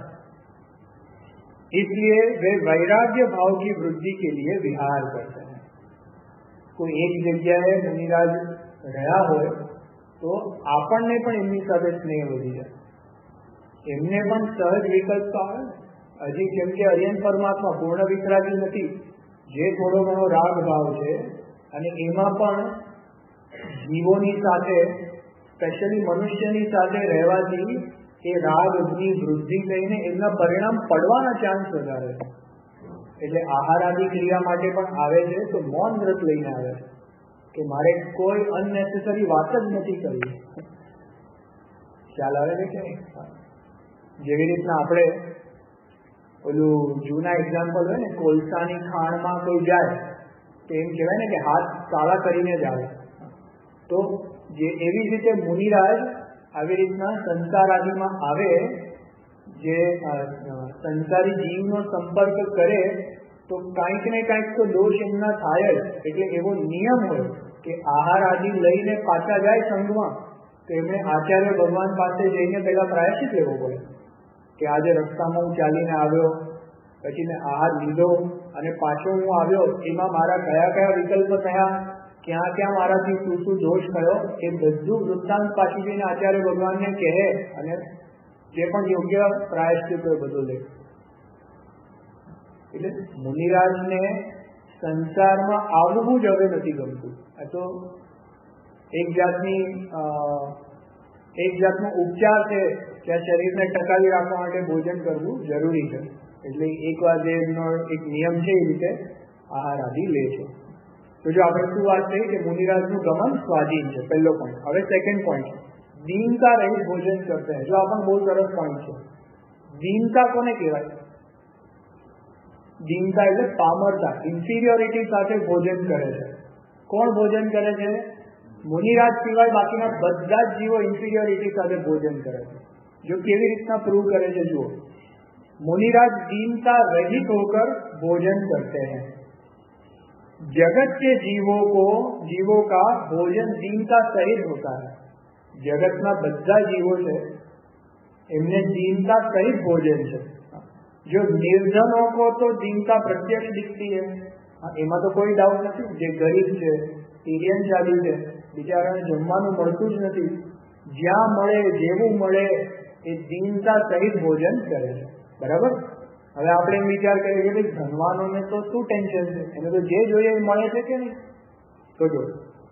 इसलिए वे वैराग्य भाव की वृद्धि के लिए विहार करते हैं. कोई एक जग्याए मुनिराज રહ્યા હોય તો આપણને પણ એમની સાથે સ્નેહ વધી જાય. એમને પણ સહજ વિકલ્પ તો આવે ને. હજી કેમ કે અરિયન પરમાત્મા પૂર્ણ વિતરાગી નથી, જે થોડો ઘણો રાગ ભાવ છે અને એમાં પણ જીવોની સાથે, સ્પેશિયલી મનુષ્યની સાથે રહેવાથી એ રાગની વૃદ્ધિ થઈને એમના પરિણામ પડવાના ચાન્સ વધારે છે. એટલે આહાર આદિ ક્રિયા માટે પણ આવે છે તો મૌન વ્રત લઈને આવે છે. કે મારે કોઈ અનનેસેસરી વાત જ નથી કરવી. ખ્યાલ આવે છે કે નહીં? જેવી રીતના આપણે ઓલું જૂના એક્ઝામ્પલ હોય ને, કોલસાની ખાણમાં કોઈ જાય તો એમ કહેવાય ને કે હાથ કાળા કરીને જ આવે. તો જે એવી જ રીતે મુનિરાજ આવી રીતના સંસાર આદિમાં આવે, જે સંસારી જીવનો સંપર્ક કરે તો કાંઈક ને કાંઈક તો દોષ એમના થાય જ. એટલે એવો નિયમ હોય કે આહાર આદિ લઈને પાછા જાય સંઘમાં તો એમણે આચાર્ય ભગવાન પાસે જઈને પહેલા પ્રાયશ્ચિત લેવો પડે કે આજે રસ્તામાં હું ચાલીને આવ્યો, પછી મેં આહાર લીધો અને પાછો હું આવ્યો, એમાં મારા કયા કયા વિકલ્પ થયા, ક્યાં ક્યાં મારાથી શું શું દોષ થયો, એ બધું વૃત્તાંત પાછી જઈને આચાર્ય ભગવાનને કહે અને જે પણ યોગ્ય પ્રાયશ્ચિત હોય બધું લે. એટલે મુનિરાજને સંસારમાં આવવું જ હવે નથી ગમતું. આ તો એક જાતનો ઉપચાર છે કે આ શરીરને ટકાવી રાખવા માટે ભોજન કરવું જરૂરી છે. એટલે એકવાર જે એમનો એક નિયમ છે એ રીતે આહાર આદિ લે છે. તો જો આપણે શું વાત થઈ કે મુનિરાજનું ગમન સ્વાધીન છે, પહેલો પોઈન્ટ. હવે સેકન્ડ પોઈન્ટ, દીનતા રહિત ભોજન કરતા હૈ. જો આ પણ બહુ સરસ પોઈન્ટ છે. દીનતા કોને કહેવાય? દીનતા એટલે પામરતા, ઇન્ફિરિયોરિટી સાથે ભોજન કરે છે. કોણ ભોજન કરે છે? મુનિરાજ સિવાય બાકીના બધા જ જીવો ઇન્ફિરિયોરિટી સાથે ભોજન કરે છે. જો કેવી રીતના પ્રૂવ કરે છે જુઓ. मुनिराज दीनता रहित होकर भोजन करते हैं. जगत के जीवों का भोजन दीनता सहित होता है. जगतना બધા જીવો છે એમને दीनता सहित भोजन છે. जो निर्धनों को तो दीनता प्रत्यक्ष दिखती है, એમાં તો કોઈ ડાઉટ નથી. જે ગરીબ છે, તિર્યન ચાલી છે, બિચારાને જમવાનું મળતું જ નથી, જ્યાં મળે જેવું મળે એ દીનતા સહિત ભોજન કરે છે. બરાબર. હવે આપણે એમ વિચાર કરીએ કે ભાઈ ધનવાનોને તો શું ટેન્શન છે, એને તો જે જોઈએ એ મળે છે કે નહીં? તો જો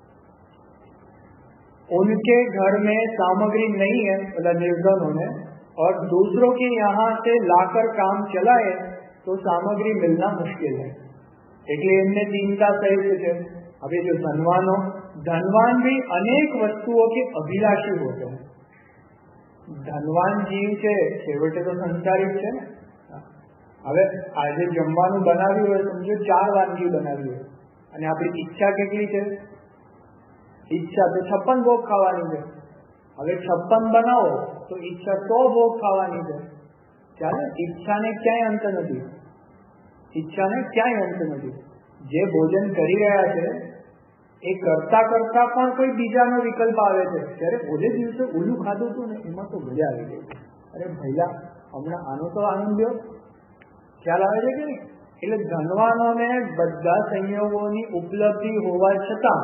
उनके घर में सामग्री नहीं है, मतलब निर्धनों ने, और दूसरों के यहाँ से लाकर काम चलाए तो सामग्री मिलना मुश्किल है. એટલે એમને ચિંતા સહિત છે. હવે જો धनवान भी अनेक वस्तुओं के अभिलाषी होते हैं. ધનવાન જીવ છે છેવટે તો સંસારી છે ને. હવે આજે જમવાનું બનાવ્યું હોય, સમજો 4 વાનગી બનાવી હોય અને આપણી ઈચ્છા કેટલી છે? ઈચ્છા તો 56 ભોગ ખાવાની છે. હવે 56 બનાવો તો ઈચ્છા 100 ભોગ ખાવાની છે. ચાલે, ઈચ્છાને ક્યાંય અંત નથી. ઈચ્છાને ક્યાંય અંત નથી. જે ભોજન કરી રહ્યા છે એ કરતા કરતા પણ કોઈ બીજાનો વિકલ્પ આવે છે. ત્યારે ઓલે દિવસે ઓલું ખાધું હતું ને એમાં તો મજા આવી ગઈ, અરે ભૈલા હમણાં આનો તો આનંદ લ્યો. ખ્યાલ આવે છે કે નહીં? એટલે ધનવાનોને બધા સંયોગોની ઉપલબ્ધિ હોવા છતાં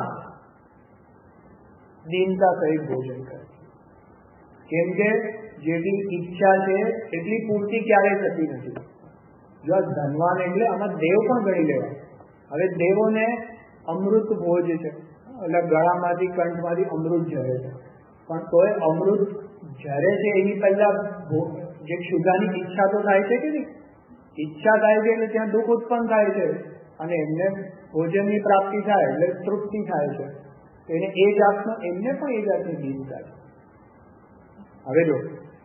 દીનતા સહિત ભોજન કરે. કેમ કે જેટલી ઈચ્છા છે એટલી પૂર્તિ ક્યારેય થતી નથી. જો ધનવાન એટલે આમાં દેવ પણ ગણી લેવા. હવે દેવોને અમૃત ભોજ છે, એટલે ગળામાંથી કંઠમાંથી અમૃત ઝરે છે, પણ તોય અમૃત ઝરે છે એની પહેલા જે ક્ષુધાની ઈચ્છા તો થાય છે કે નહીં? ઈચ્છા થાય છે એટલે ત્યાં દુઃખ ઉત્પન્ન થાય છે અને એમને ભોજનની પ્રાપ્તિ થાય એટલે તૃપ્તિ થાય છે. એને એ જાતનો એમને પણ એ જાતની દીનતા છે. હવે જો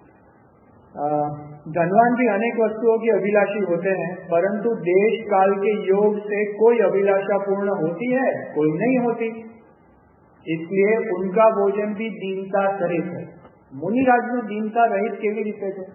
धनवान भी अनेक वस्तुओं के अभिलाषी होते हैं, परंतु देश काल के योग से कोई अभिलाषा पूर्ण होती है, कोई नहीं होती. इसलिए उनका भोजन भी दीनता सहित है. मुनिराजનું दीनता रहित કેવી રીતે છે?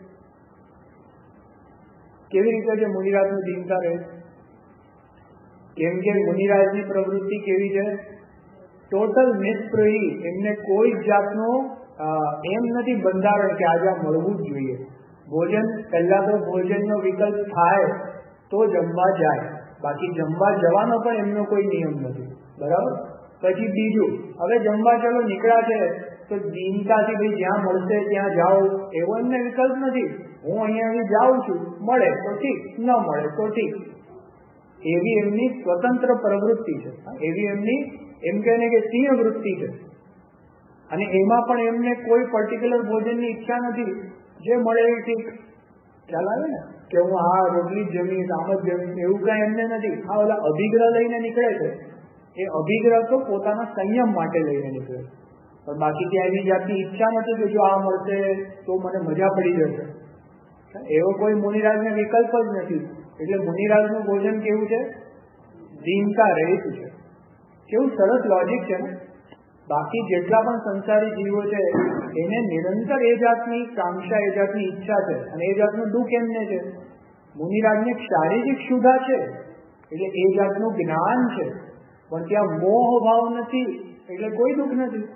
કેવી રીતે છે મુનિરાજનું दीनता रहित? કેમ કે મુનિરાજની પ્રવૃત્તિ કેવી છે? ટોટલ નિષ્પ્રહી. એમને કોઈ જાતનું એમ નથી બંધારણ કે આજે આ મળવું જ જોઈએ. ભોજન પહેલા તો ભોજનનો વિકલ્પ થાય તો જમવા જાય, બાકી જમવા જવાનો પણ એમનો કોઈ નિયમ નથી. બરાબર. પછી બીજું, હવે જમવા ચલો નીકળ્યા છે તો દીનતાથી ભાઈ જ્યાં મળશે ત્યાં જાઓ એવો એમને વિકલ્પ નથી. હું અહીંયાથી જાઉં છું, મળે તો ઠીક, ન મળે તો ઠીક. એવી એમની સ્વતંત્ર પ્રવૃત્તિ છે. એવી એમની એમ કહે કે સિંહ વૃત્તિ છે. અને એમાં પણ એમને કોઈ પર્ટિક્યુલર ભોજનની ઈચ્છા નથી. જે મળે એ ઠીક. ખ્યાલ આવે ને કે હું આ રોટલી જમીશ, આમ જ જમીશ, એવું કઈ એમને નથી. આ ઓલા અભિગ્રહ લઈને નીકળે છે એ અભિગ્રહ તો પોતાના સંયમ માટે લઈને નીકળે, પણ બાકી ત્યાં એવી જાતની ઈચ્છા નથી કે જો આ મળશે તો મને મજા પડી જશે. એવો કોઈ મુનિરાજને વિકલ્પ જ નથી. એટલે મુનિરાજનું ભોજન કેવું છે? દીનતા રહિત છે. કેવું સરસ લોજિક છે ને. બાકી જેટલા પણ સંસારી જીવો છે એને નિરંતર એ જાતની કાંક્ષા, એ જાતની ઈચ્છા છે, અને એ જાતનું દુઃખ એમને છે. મુનિરાજને શારીરિક ક્ષુધા છે, એટલે એ જાતનું જ્ઞાન છે, પણ ત્યાં મોહ ભાવ નથી, એટલે કોઈ દુઃખ નથી.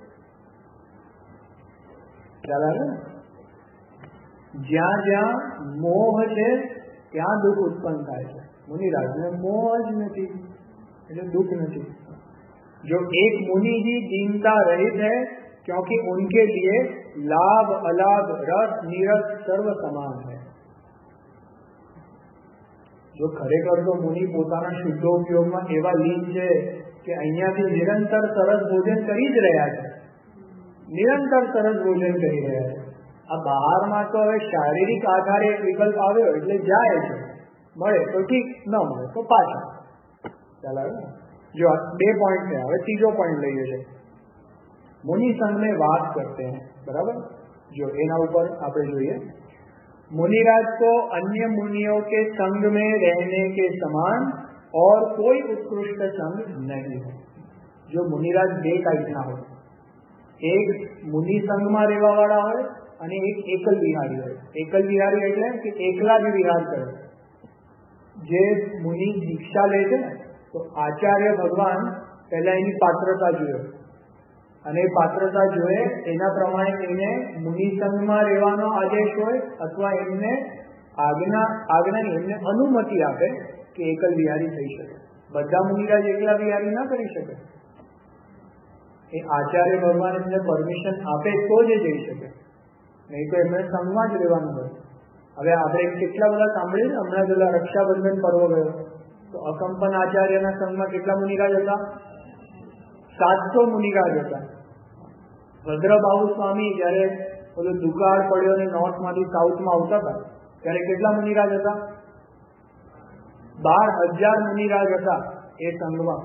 ખ્યાલ આવે ને? જ્યાં જ્યાં મોહ છે ત્યાં દુઃખ ઉત્પન્ન થાય છે. મુનિરાજને મોહ જ નથી, એટલે दुख नहीं। जो एक मुनि ही दीनता रहित है क्योंकि उनके लिए लाभ अलाभ रस नीरस सर्व समान है। जो खरेखर तो मुनि પોતાના શુદ્ધોપયોગમાં એવા લીન છે કે અહીંયાથી નિરંતર સરસ ભોજન કરી જ રહ્યા છે, નિરંતર સરસ ભોજન કરી રહ્યા છે। આ બહારમાં તો હવે શારીરિક આધારે એક વિકલ્પ આવ્યો એટલે જાય છે, મળે તો ઠીક, ન મળે તો પાછા ચાલે। जो 2 पॉइंट है, હવે ત્રીજો पॉइंट લઈએ છે, मुनि संग में वास करते हैं, बराबर। जो એના ઉપર આપણે જોઈએ, मुनिराज को अन्य मुनियों के संग में रहने के समान और कोई उत्कृष्ट संग नहीं है। जो मुनिराज બે ટાઈપના હોય, એક મુનિ સંગમાં રહેવા વાળા હોય અને એક એકલ વિહારી હોય। એકલ વિહારી એટલે કે એકલા જ વિહાર કરે। જે મુનિ દીક્ષા લે છે ને, તો આચાર્ય ભગવાન પહેલા એની પાત્રતા જોયે અને પાત્રતા જોયે એના પ્રમાણે એને મુનિ સંગમાં રહેવાનો આદેશ હોય અથવા એમને આજ્ઞાની એમને અનુમતિ આપે કે એકલ વિહારી થઈ શકે। બધા મુનિરાજ એકલા વિહારી ના કરી શકે, એ આચાર્ય ભગવાન એમને પરમિશન આપે તો જ જઈ શકે, નહીં તો એમને સંગમાં જ રહેવાનું હોય। હવે આપણે કેટલા બધા સાંભળ્યું ને, હમણાં પેલા રક્ષાબંધન પર્વ ગયો તો અકંપન આચાર્યના સંઘમાં કેટલા મુનિરાજ હતા? 700 મુનિરાજ હતા। ભદ્રબાહુ સ્વામી જયારે પેલો દુકાળ પડ્યો અને નોર્થમાંથી સાઉથમાં આવતા હતા ત્યારે કેટલા મુનિરાજ હતા? 12,000 મુનિરાજ હતા એ સંઘમાં।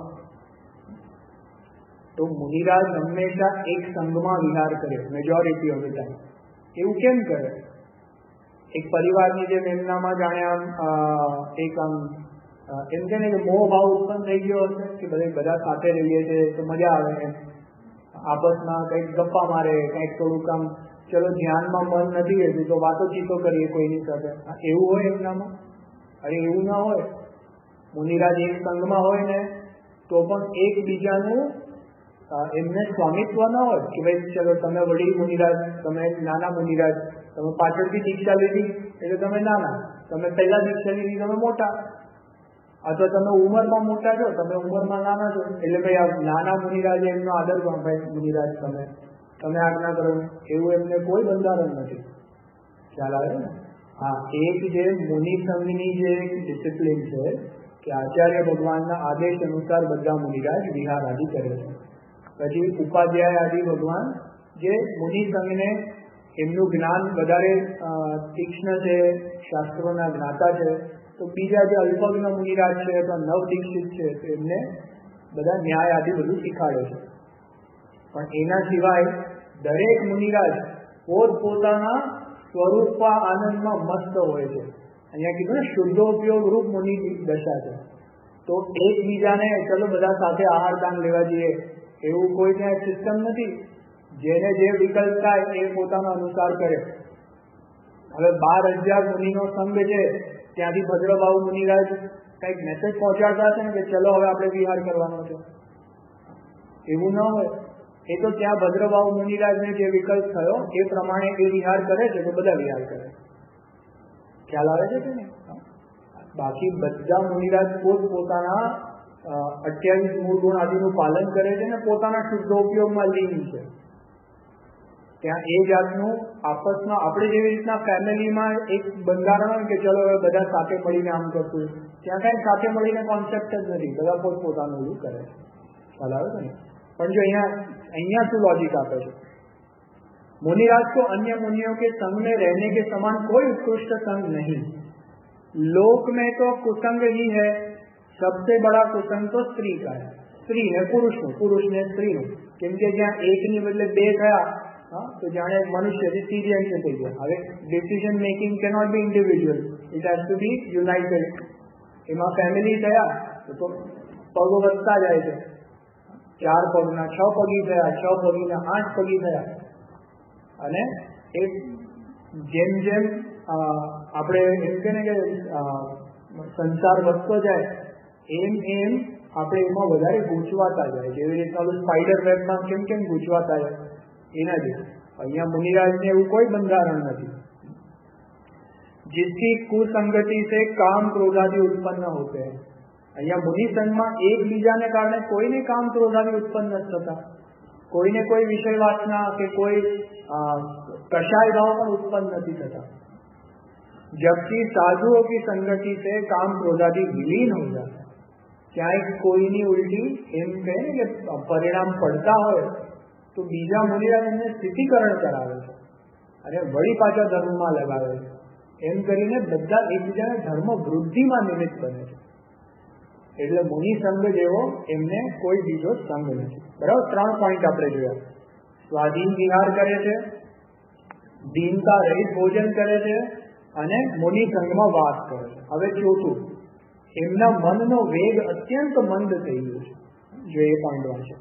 તો મુનિરાજ હંમેશા એક સંઘમાં વિહાર કરે મેજોરિટી ઓફ ધ ટાઈમ। એવું કેમ કરે? એક પરિવારની જેમ એમનામાં જાણે આમ એક આમ એમ કે ને કે મોહ ભાવ ઉત્પન્ન થઈ ગયો હશે કે બધા સાથે રહીએ છીએ તો મજા આવે, એમ આપસમાં કંઈક ગપ્પા મારે, કંઈક થોડુંક આમ ચલો ધ્યાનમાં મન નથી રહેતું તો વાતોચીતો કરીએ કોઈની સાથે, એવું હોય એમનામાં? અરે એવું ના હોય। મુનિરાજ એક સંઘમાં હોય ને તો પણ એકબીજાનું એમને સ્વામિત્વ ના હોય કે ભાઈ ચલો તમે વડીલ મુનિરાજ, તમે નાના મુનિરાજ, તમે પાછળથી દીક્ષા લીધી એટલે તમે નાના, તમે પહેલા દીક્ષા લીધી તમે મોટા, અથવા તમે ઉંમરમાં મોટા છો તમે ઉંમરમાં નાના છો એટલે ભાઈ આ નાના મુનિરાજે એમનો આદર કરો, ભાઈ મુનિરાજ તમે આજ્ઞા કરો, એવું એમને કોઈ બંધારણ નથી। ખ્યાલ આવે ને? હા, એક જે મુનિ સંઘની જે ડિસિપ્લિન છે કે આચાર્ય ભગવાનના આદેશ અનુસાર બધા મુનિરાજ વિહાર આદિ કરે છે। પછી ઉપાધ્યાય આદિ ભગવાન જે મુનિ સંઘને એમનું જ્ઞાન વધારે તીક્ષ્ણ છે, શાસ્ત્રોના જ્ઞાતા છે, તો બીજા જે અલ્પજ્ઞ મુનિરાજ છે અથવા નવ દીક્ષિત છે તો એમને બધા ન્યાય આદિ બધું શીખાડે છે। પણ એના સિવાય દરેક મુનિરાજ પોતપોતાના સ્વરૂપ આનંદમાં મસ્ત હોય છે। અહીંયા કીધું ને શુદ્ધોપયોગ રૂપ મુનિ દશા છે, તો એકબીજાને ચલો બધા સાથે આહાર દાન લેવા જઈએ એવું કોઈ ત્યાં સિસ્ટમ નથી। જેને જે વિકલ્પ થાય એ પોતાના અનુસાર કરે। હવે 12,000 મુનિનો સંઘ છે, ત્યાંથી ભદ્રબાહુ મુનિરાજ કંઈક મેસેજ પહોંચાડતા હશે ને કે ચલો હવે આપણે વિહાર કરવાનો છે, એવું ન હોય। એ તો ત્યાં ભદ્રબાહુ મુનિરાજને જે વિકલ્પ થયો એ પ્રમાણે એ વિહાર કરે છે તો બધા વિહાર કરે। ખ્યાલ આવે છે કે નહીં? બાકી બધા મુનિરાજ પોતાના 28 મૂળ ગુણ આદિનું પાલન કરે છે ને પોતાના શુદ્ધોપયોગમાં લીન છે। ત્યાં એ જાતનું આપસમાં આપણે જેવી રીતના ફેમિલીમાં એક બંધારણ હોય કે ચલો હવે બધા સાથે મળીને આમ કરશું, ત્યાં કાંઈ સાથે મળીને કોન્સેપ્ટ જ નથી, બધા પોતપોતાનું એવું કરે છે। ખ્યાલ આવે છે ને? પણ જો અહીંયા શું लॉजिक આપે છે, मुनिराज को अन्य मुनियों के संग में रहने के समान कोई उत्कृष्ट संग नहीं। लोक में तो कुसंग ही है, सबसे बड़ा कुसंग तो स्त्री का है। સ્ત્રી ને પુરુષનું, પુરુષ ને સ્ત્રીનું. કેમ કે જ્યાં એકની બદલે બે થયા તો જાણે મનુષ્યથી તિર્યંક થઈ ગયા. હવે decision making cannot be individual, it has to be united. એમાં ફેમિલી થયા તો પગો વધતા જાય છે. 4 પગના 6 પગી થયા, 6 પગીના 8 પગી થયા. અને એ જેમ જેમ આપણે એમ કે ને કે સંસાર વધતો જાય એમ એમ આપણે એમાં વધારે ગૂંચવાતા જાય. જેવી રીતના સ્પાઈડર વેબમાં કેમ કેમ ગૂંચવાતા જાય એના જેવું. અહીંયા મુનિરાજને એવું કોઈ બંધારણ નથી. जिसकी कुसंगति से काम क्रोधादि उत्पन्न होते हैं. અહીંયા મુનિ સંઘમાં એકબીજાને કારણે કોઈને કામ ક્રોધાદि उत्पन्न નથી થતા. કોઈને કોઈ વિષય વાસના કે કોઈ कषाय भाव પણ उत्पन्न નથી થતા. जबकि साधुओं की संगति से काम क्रोधादि विलीन हो जाता है. ક્યાંય કોઈની ઉલટી એમ કહે ને કે પરિણામ પડતા હોય તો બીજા મુનિરાજ એમને સ્થિતિકરણ કરાવે છે અને વળી પાછા ધર્મમાં લગાવે છે. એમ કરીને બધા એકબીજાના ધર્મ વૃદ્ધિમાં નિમિત્ત બને છે. એટલે મુનિ સંઘ જેવો એમને કોઈ બીજો સંઘ નથી. બરાબર, 3 પોઈન્ટ આપણે જોયા. સ્વાધીન વિહાર કરે છે, દીનતા રહિત ભોજન કરે છે અને મુનિ સંઘમાં વાસ કરે છે. હવે ચોથું, એમના મનનો વેગ અત્યંત મંદ થઈ ગયો છે. જો એ પોઈન્ટ વાંચે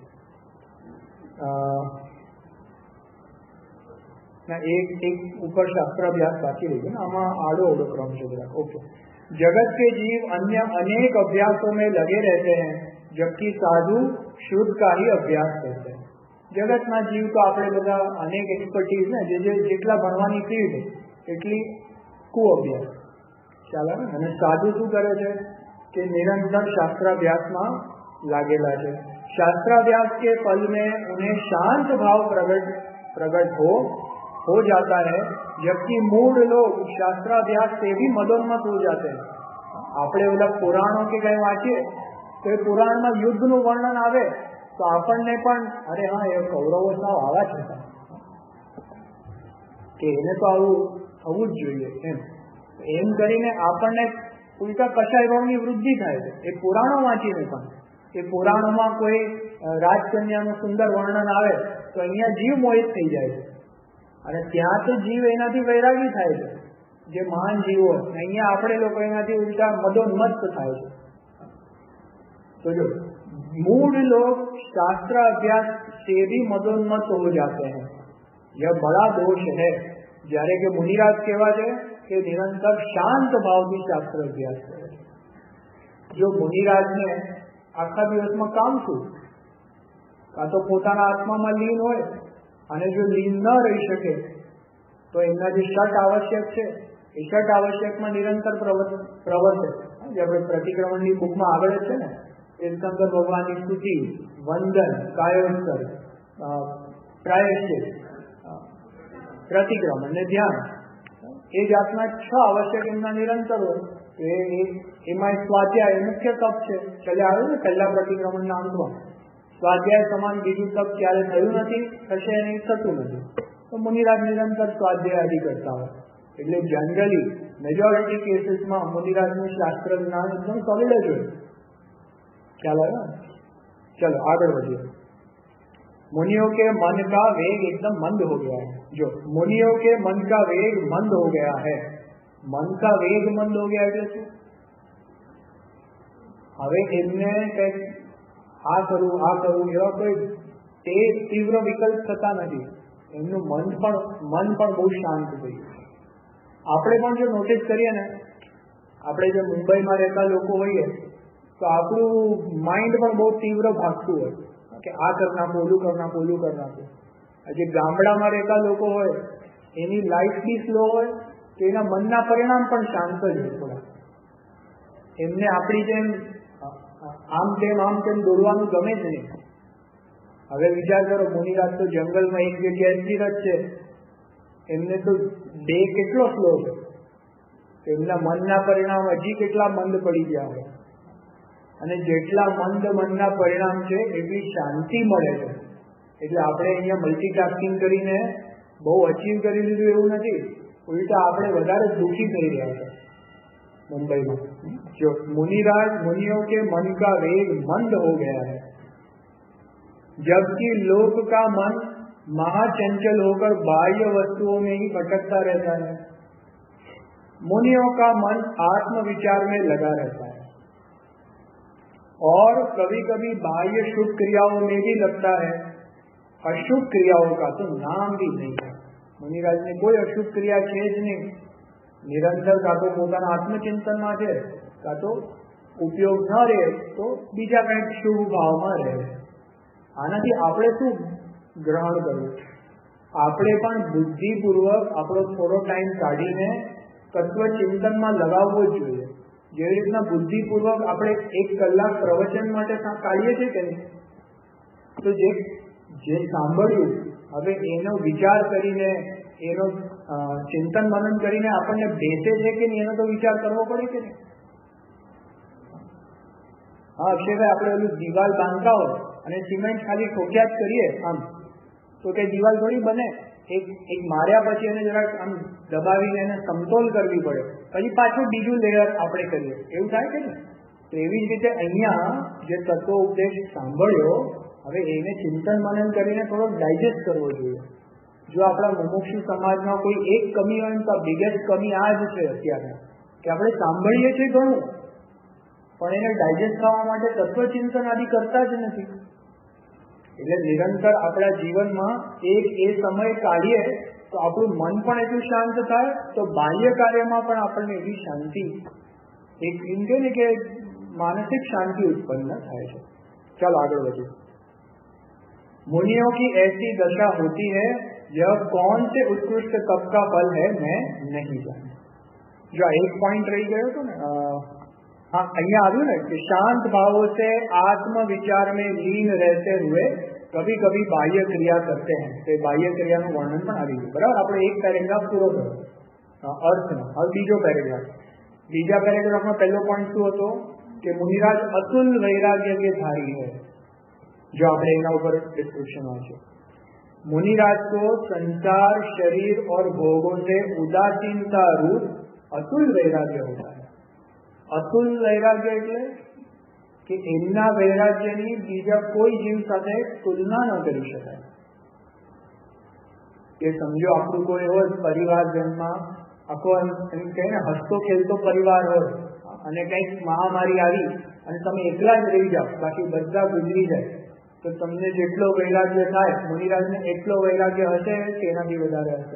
एक ऊपर शास्त्राभ्यास बाकी रही है ना, आमा आड़ो अवड़ो क्रम से जरा. ओके. जगत के जीव अन्य अनेक अभ्यासों में लगे रहते हैं जबकि साधु शुद्ध का ही अभ्यास करते हैं. જગતના જીવ તો આપણે બધા અનેક એક્સપર્ટીઝ ને જેટલા ભણવાની ફીલ્ડ એટલી કુઅભ્યાસ ચાલે ને. અને સાધુ શું કરે છે કે નિરંतर शास्त्राभ्यासમાં लागेला है. शास्त्राभ्यास के फल में उन्हें शांत भाव प्रकट हो जाता है, जबकि मूढ़ लोग शास्त्राभ्यास से भी मदोन्मत हो जाते हैं. આપણે ઓલા પુરાણો કે કઈ વાંચીએ તો એ પુરાણમાં યુદ્ધનું વર્ણન આવે તો આપણને પણ અરે હા એ કૌરવો સાવ આવા જ હતા કે એને તો આવું થવું જ જોઈએ એમ કરીને આપણને ઉલટા કશાય ભાવની વૃદ્ધિ થાય છે એ પુરાણો વાંચીને. પણ એ પુરાણોમાં કોઈ રાજકન્યાનું સુંદર વર્ણન આવે તો અહીંયા જીવ મોહિત થઈ જાય છે અને ત્યાં તો જીવ એનાથી વૈરાગી થાય છે જે મહાન જીવો. અહીંયા આપણે લોકો એનાથી ઉલટા મદોન્મત્ત થાય છે. तो जो मूढ़ लोग शास्त्र अभ्यास से भी मदोन्मत्त हो जाते हैं, यह बड़ा दोष है. જ્યારે કે મુનિરાજ કેવા છે કે નિરંતર શાંત ભાવથી શાસ્ત્ર અભ્યાસ કરે છે. જો મુનિરાજને આખા દિવસમાં કામ શું, કાં તો પોતાના આત્મામાં લીન હોય અને જો લીન ન રહી શકે તો એમના જે ષટ આવશ્યક છે એ ષટ આવશ્યકમાં નિરંતર પ્રવર્તે. જે આપણે પ્રતિક્રમણની બુકમાં આગળ છે ને, શંકર ભગવાનની સ્તુતિ, વંદન, કાયોત્સર, પ્રાયશ્ચિત, પ્રતિક્રમણ ને ધ્યાન, એ જાતના 6 આવશ્યક એમના નિરંતર હોય. એમાં સ્વાધ્યાય મુખ્ય તપ છે. છેલ્લે આવ્યું ને પહેલા પ્રતિક્રમણના અંતમાં, સ્વાધ્યાય સમાન બીજું તપ ક્યારે થયું નથી, થશે નહીં, થતું નથી. તો મુનિરાજ નિરંતર સ્વાધ્યાય આદિ કરતા હોય. એટલે જનરલી મેજોરિટી કેસીસમાં મુનિરાજનું શાસ્ત્ર જ્ઞાન એકદમ સોલિડ જ હોય. ખ્યાલ આવ્યો? चलो आगे बढ़िए. मुनियों के मन का वेग एकदम मंद हो गया है. जो मुनियों के मन का वेग मंद हो गया है, मन का वेग मंद हो गया એટલે શું? હવે એમને કંઈક આ કરવું એવા કોઈ તે તીવ્ર વિકલ્પ થતા નથી. એમનું મન પણ બહુ શાંત થઈ ગયું. આપણે પણ જો નોટિસ કરીએ ને, આપણે જે મુંબઈમાં રહેતા લોકો હોઈએ તો આપણું માઇન્ડ પણ બહુ તીવ્ર ભાગતું હોય કે આ કરી નાખો, ઓલું કરી નાખો, ઓલું કરી નાખો. જે ગામડામાં રહેતા લોકો હોય એની લાઈફ બી સ્લો હોય તો એના મનના પરિણામ પણ શાંત જ હોય થોડા. એમને આપણી જેમ આમ તેમ દોડવાનું ગમે જ નહીં. હવે વિચાર કરો, મુનિરાજ તો જંગલમાં એક જગ્યાએ સ્થિર જ છે. એમને તો ડે કેટલો સ્લો છે. એમના મનના પરિણામ હજી કેટલા મંદ પડી ગયા હોય. અને જેટલા મંદ મનના પરિણામ છે એટલી શાંતિ મળે છે. એટલે આપણે અહીંયા મલ્ટીટાસ્કિંગ કરીને બહુ અચીવ કરી લીધું એવું નથી, ઉલટા આપણે વધારે દુઃખી થઈ રહ્યા છે मुंबई में. जो मुनियों के मन का वेग मंद हो गया है, जबकि लोक का मन महाचंचल होकर बाह्य वस्तुओं में ही भटकता रहता है। मुनियों का मन आत्म विचार में लगा रहता है और कभी कभी बाह्य शुभ क्रियाओं में भी लगता है। अशुभ क्रियाओं का तो नाम भी नहीं है। मुनिराज ने कोई अशुभ क्रिया છે જ નહીં। નિરંતર કાં તો પોતાના આત્મચિંતનમાં છે, કાં તો ઉપયોગ ન રહે તો બીજા કંઈક શુભ ભાવમાં રહે। આનાથી આપણે શું ગ્રહણ કરવું? આપણે પણ બુદ્ધિપૂર્વક આપણો થોડો ટાઈમ કાઢીને તત્વચિંતનમાં લગાવવો જ જોઈએ। જેવી રીતના બુદ્ધિપૂર્વક આપણે 1 કલાક પ્રવચન માટે કાઢીએ છીએ કે નહીં, તો જે સાંભળ્યું હવે એનો વિચાર કરીને, એનો ચિંતન મનન કરીને આપણને બેસે છે કે નહીં એનો તો વિચાર કરવો પડે કે નહીં? હા અક્ષયભાઈ, આપણે ઓલું દિવાલ બાંધતા હોય અને સિમેન્ટ ખાલી ઠોક્યા જ કરીએ આમ, તો કે દિવાલ થોડી બને। એક માર્યા પછી એને જરાક આમ દબાવીને એને સમતોલ કરવી પડે, પછી પાછું બીજું લેયર આપણે કરીએ, એવું થાય કે નહીં? તો એવી જ રીતે અહીંયા જે તત્વ ઉપદેશ સાંભળ્યો, હવે એને ચિંતન મનન કરીને થોડો ડાયજેસ્ટ કરવો જોઈએ। જો આપણા મુમુક્ષુ સમાજમાં કોઈ એક કમી હોય તો બિગેસ્ટ કમી આ જ છે અત્યારે, કે આપણે સાંભળીએ છીએ ઘણું પણ એને ડાયજેસ્ટ થવા માટે તત્વચિંતન આદિ કરતા જ નથી। એટલે નિરંતર આપણા જીવનમાં એક એ સમય કાઢીએ તો આપણું મન પણ એટલું શાંત થાય, તો બાહ્ય કાર્યમાં પણ આપણને એવી શાંતિ, એક એમ કહે ને કે માનસિક शांति उत्पन्न થાય છે। ચાલો આગળ વધીએ। मुनियों की ऐसी दशा होती है, यह कौन से उत्कृष्ट तप का फल है मैं नहीं जानता। जो एक पॉइंट रही गयो तो ने, हाँ અહીંયા આવ્યું ને કે શાંત ભાવों से आत्म विचार में लीन रहते हुए कभी कभी बाह्य क्रिया करते हैं। तो बाह्य क्रियाનું વર્ણન પણ આવી ગયું, બરાબર? આપણે એક પેરેગ્રાફ પૂરો કર્યો અર્થનો। હવે બીજો પેરેગ્રાફ, બીજા પેરેગ્રાફમાં પહેલો પોઈન્ટ શું હતો કે મુનિરાજ અતુલ વૈરાગ્ય के धारी है। जो આપણે એના ઉપર डिस्क्रिप्शन वांचे, मुनिराज को संसार, शरीर और भोगों से उदासीनता रूप अतुल वैराग्य होता है। अतुल वैराग्य એટલે કે એમના વૈરાગ્યની બીજા કોઈ જીવ સાથે તુલના ન કરી શકાય। કે સમજો આપણું કોઈ હોય પરિવારજનમાં, આખો એમ કહે ને હસતો ખેલતો પરિવાર હોય અને કંઈક મહામારી આવી અને તમે એકલા જ રહી જાઓ, બાકી બધા ગુજરી જાય, તો તમને જેટલો વૈરાગ્ય થાય મુનિરાજને એટલો વૈરાગ્ય હશે કે એનાથી વધારે હશે।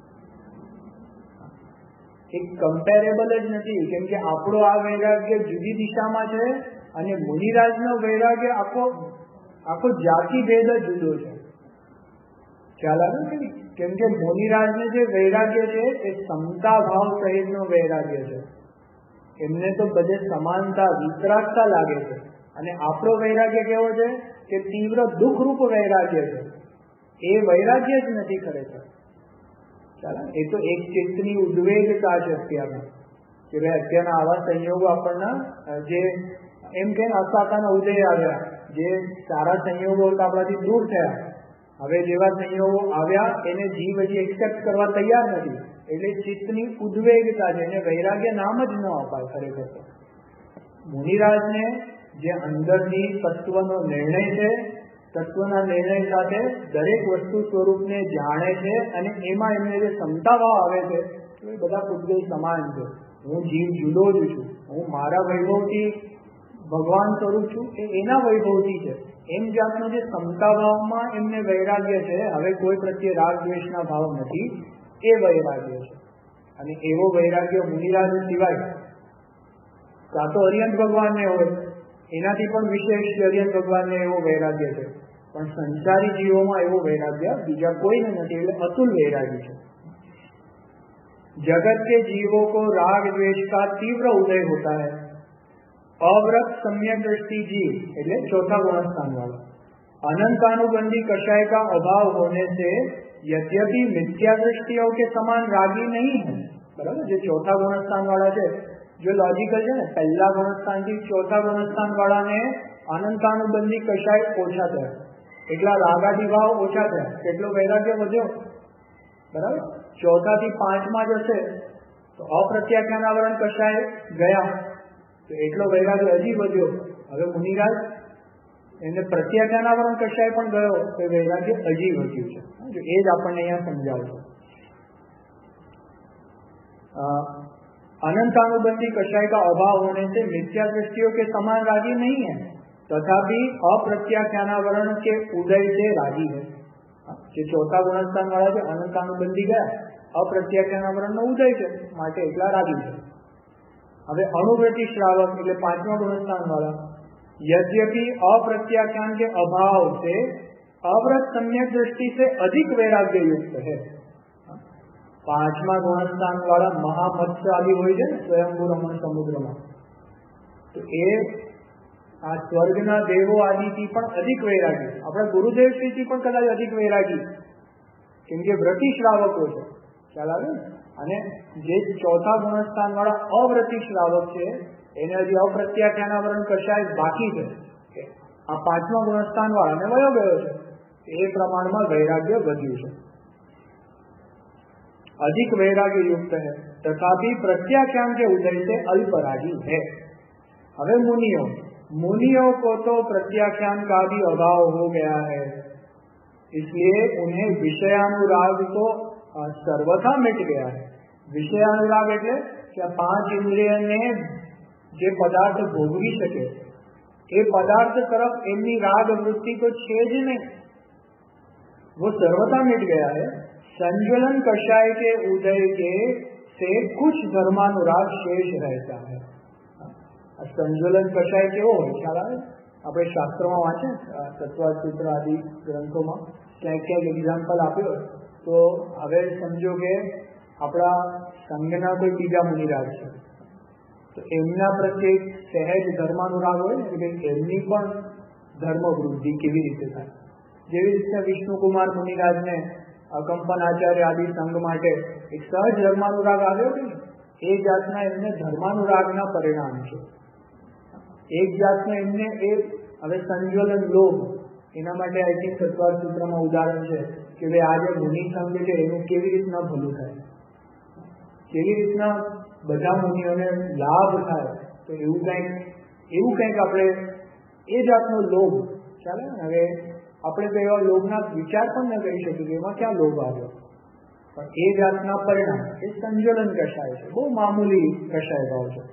એક કમ્પેરેબલ જ નથી, કેમ કે આપણો આ વૈરાગ્ય જુદી દિશામાં છે અને મુનિરાજનો વૈરાગ્ય આખો જાતિ ભેદ જ જુદો છે। ખ્યાલ આવે કે નહીં? કેમ કે મુનિરાજને જે વૈરાગ્ય છે એ સમતા ભાવ સહિતનો વૈરાગ્ય છે, એમને તો બધે સમાનતા વિતરાગતા લાગે છે। અને આપણો વૈરાગ્ય કેવો છે કે તીવ્ર દુઃખરૂપ વૈરાગ્ય છે, એ વૈરાગ્ય જ નથી ખરેખર। ચાલો, એ તો એક ચિત્તની ઉદ્વેગતા છે અત્યારના, કે ભાઈ અત્યારના આવા સંયોગો આપણના જે એમ કે અસાતાના ઉદય આવ્યા, જે સારા સંયોગો હતા આપણાથી દૂર થયા, હવે જેવા સંયોગો આવ્યા એને જીવ હજી એક્સેપ્ટ કરવા તૈયાર નથી, એટલે ચિત્તની ઉદ્વેગતા છે, એને વૈરાગ્ય નામ જ ન અપાય ખરેખર। મુનિરાજને જે અંદરથી તત્વનો નિર્ણય છે, તત્વના નિર્ણય સાથે દરેક વસ્તુ સ્વરૂપને જાણે છે અને એમાં એમને જે ક્ષમતા ભાવ આવે છે તો એ બધા પૂતગલ સમાન છે। હું જીવ જુદો જ છું, હું મારા વૈભવથી ભગવાન સ્વરૂપ છું, એ એના વૈભવથી છે, એમ જાતનો જે ક્ષમતા ભાવમાં એમને વૈરાગ્ય છે, હવે કોઈ પ્રત્યે રાગ દ્વેષના ભાવ નથી, એ વૈરાગ્ય છે। અને એવો વૈરાગ્ય મુનિરાજ સિવાય કાં તો અરિયંત ભગવાનને હોય, એનાથી પણ વિશેષ અરિયંત ભગવાનને એવો વૈરાગ્ય છે, પણ સંસારી જીવોમાં એવો વૈરાગ્ય બીજા કોઈને નથી, એટલે અતુલ વૈરાગ્ય છે। जगत के जीवों को राग द्वेष का तीव्र उदय होता है। अव्रत सम्यक दृष्टि जीव એટલે ચોથા ગુણસ્થાન વાળા, अनंतानुबंधी कषाय का अभाव होने से यद्यपि मिथ्या दृष्टियों के समान रागी नहीं है। बराबर, जो चौथा गुणस्थान वाला है, जो लॉजिकल है ने, पहला गुणस्थान थी चौथा गुणस्थान वाला ने अनंतानुबंधी कषाय ओछा थया, એટલા રાગાદી ભાવ ઓછા થયા, કેટલો વૈરાગ્ય વધ્યો? બરાબર, ચોથા થી પાંચમાં જશે તો અપ્રત્યાખ્યાનાવરણ કષાય ગયા, તો એટલો વૈરાગ્ય હજી વધ્યો। હવે મુનિરાજ એને પ્રત્યાખ્યાનાવરણ કશાય પણ ગયો તો વૈરાગ્ય હજી વધ્યું છે. એ જ આપણને અહીંયા સમજાવશે. अनंतानुबंधी कषाय का अभाव होने से मिथ्या दृष्टियों के समान रागी नहीं है, तथापि अप्रत्याख्यानावरण के उदय से रागी है. જે ચોથા ગુણસ્થાન વાળા છે અનંતાનુબંધી ગયા, અપ્રત્યાખ્યાનાવરણ નો ઉદય છે માટે એટલા રાગી છે. હવે અણુવ્રતિ श्रावक એટલે પાંચમા ગુણસ્થાન वाला यद्यपि अप्रत्याख्यान के अभाव से अव्रत सम्यक दृष्टि से अधिक वैराग्य युक्त है. પાંચમા ગુણસ્થાન વાળા મહામત્સ્ય આદિ હોય છે ને સ્વયંભૂ રમણ સમુદ્રમાં, તો એ આ સ્વર્ગના દેવો આદિથી પણ અધિક વૈરાગી, આપણા ગુરુદેવશ્રીથી પણ કદાચ અધિક વૈરાગી, કેમ કે વ્રતિ શ્રાવકો છે, ખ્યાલ આવે ને. અને જે ચોથા ગુણસ્થાન વાળા અવ્રતિ શ્રાવક છે એને હજી અપ્રત્યાખ્યાનાવરણ કશાય બાકી છે. આ પાંચમા ગુણસ્થાન વાળાને વયો ગયો છે, એ પ્રમાણમાં વૈરાગ્ય વધ્યું છે, अधिक वैराग्य युक्त है, तथापि प्रत्याख्यान के उदय से अल्परागी है. हमें मुनियों को तो प्रत्याख्यान का भी अभाव हो गया है, इसलिए उन्हें विषयानुराग तो सर्वथा मिट गया है. विषयानुराग એટલે કે પાંચ ઇન્દ્રિયને જે પદાર્થ ભોગવી શકે એ પદાર્થ તરફ એમની રાગ વૃત્તિ તો છે જ નહીં, वो सर्वथा मिट गया है. संज्वलन कषाय के उदय के से कुछ धर्मानुराग शेष रहता है. संज्वलन कषाय કેવો હોય ખ્યાલ આવે? આપણે શાસ્ત્રોમાં વાંચે તત્વસૂત્ર આદિ ગ્રંથોમાં ક્યાંક ક્યાંક એક્ઝામ્પલ આપ્યો, તો હવે સમજો કે આપણા સંઘના કોઈ બીજા મુનિરાજ છે, તો એમના પ્રત્યે સહેજ ધર્માનુરાગ હોય ને કે એમની પણ ધર્મ વૃદ્ધિ કેવી રીતે થાય. જેવી રીતે વિષ્ણુકુમાર મુનિરાજને અકંપનાચાર્ય આદિ સંઘ માટે એક સહજ ધર્માનુરાગ આવ્યો કે એ જાતના એમને ધર્માનુરાગના પરિણામ છે. એક જાતનો એમને એ હવે સંજ્વલન લોભ, એના માટે આઈ થિંક સત્વાર સૂત્રમાં ઉદાહરણ છે કે ભાઈ આ જે મુનિ સંઘ છે એનું કેવી રીતના ભલું થાય, કેવી રીતના બધા મુનિઓને લાભ થાય, તો એવું કંઈક આપણે એ જાતનો લોભ ચાલે ને. હવે આપણે તો એવા લોભના વિચાર પણ ન કરી શકીએ કે એમાં ક્યાં લોભ આવ્યો, પણ એ જાતના પરિણામ એ સંજ્વલન કષાય છે, બહુ મામૂલી કષાય ભાવ છે.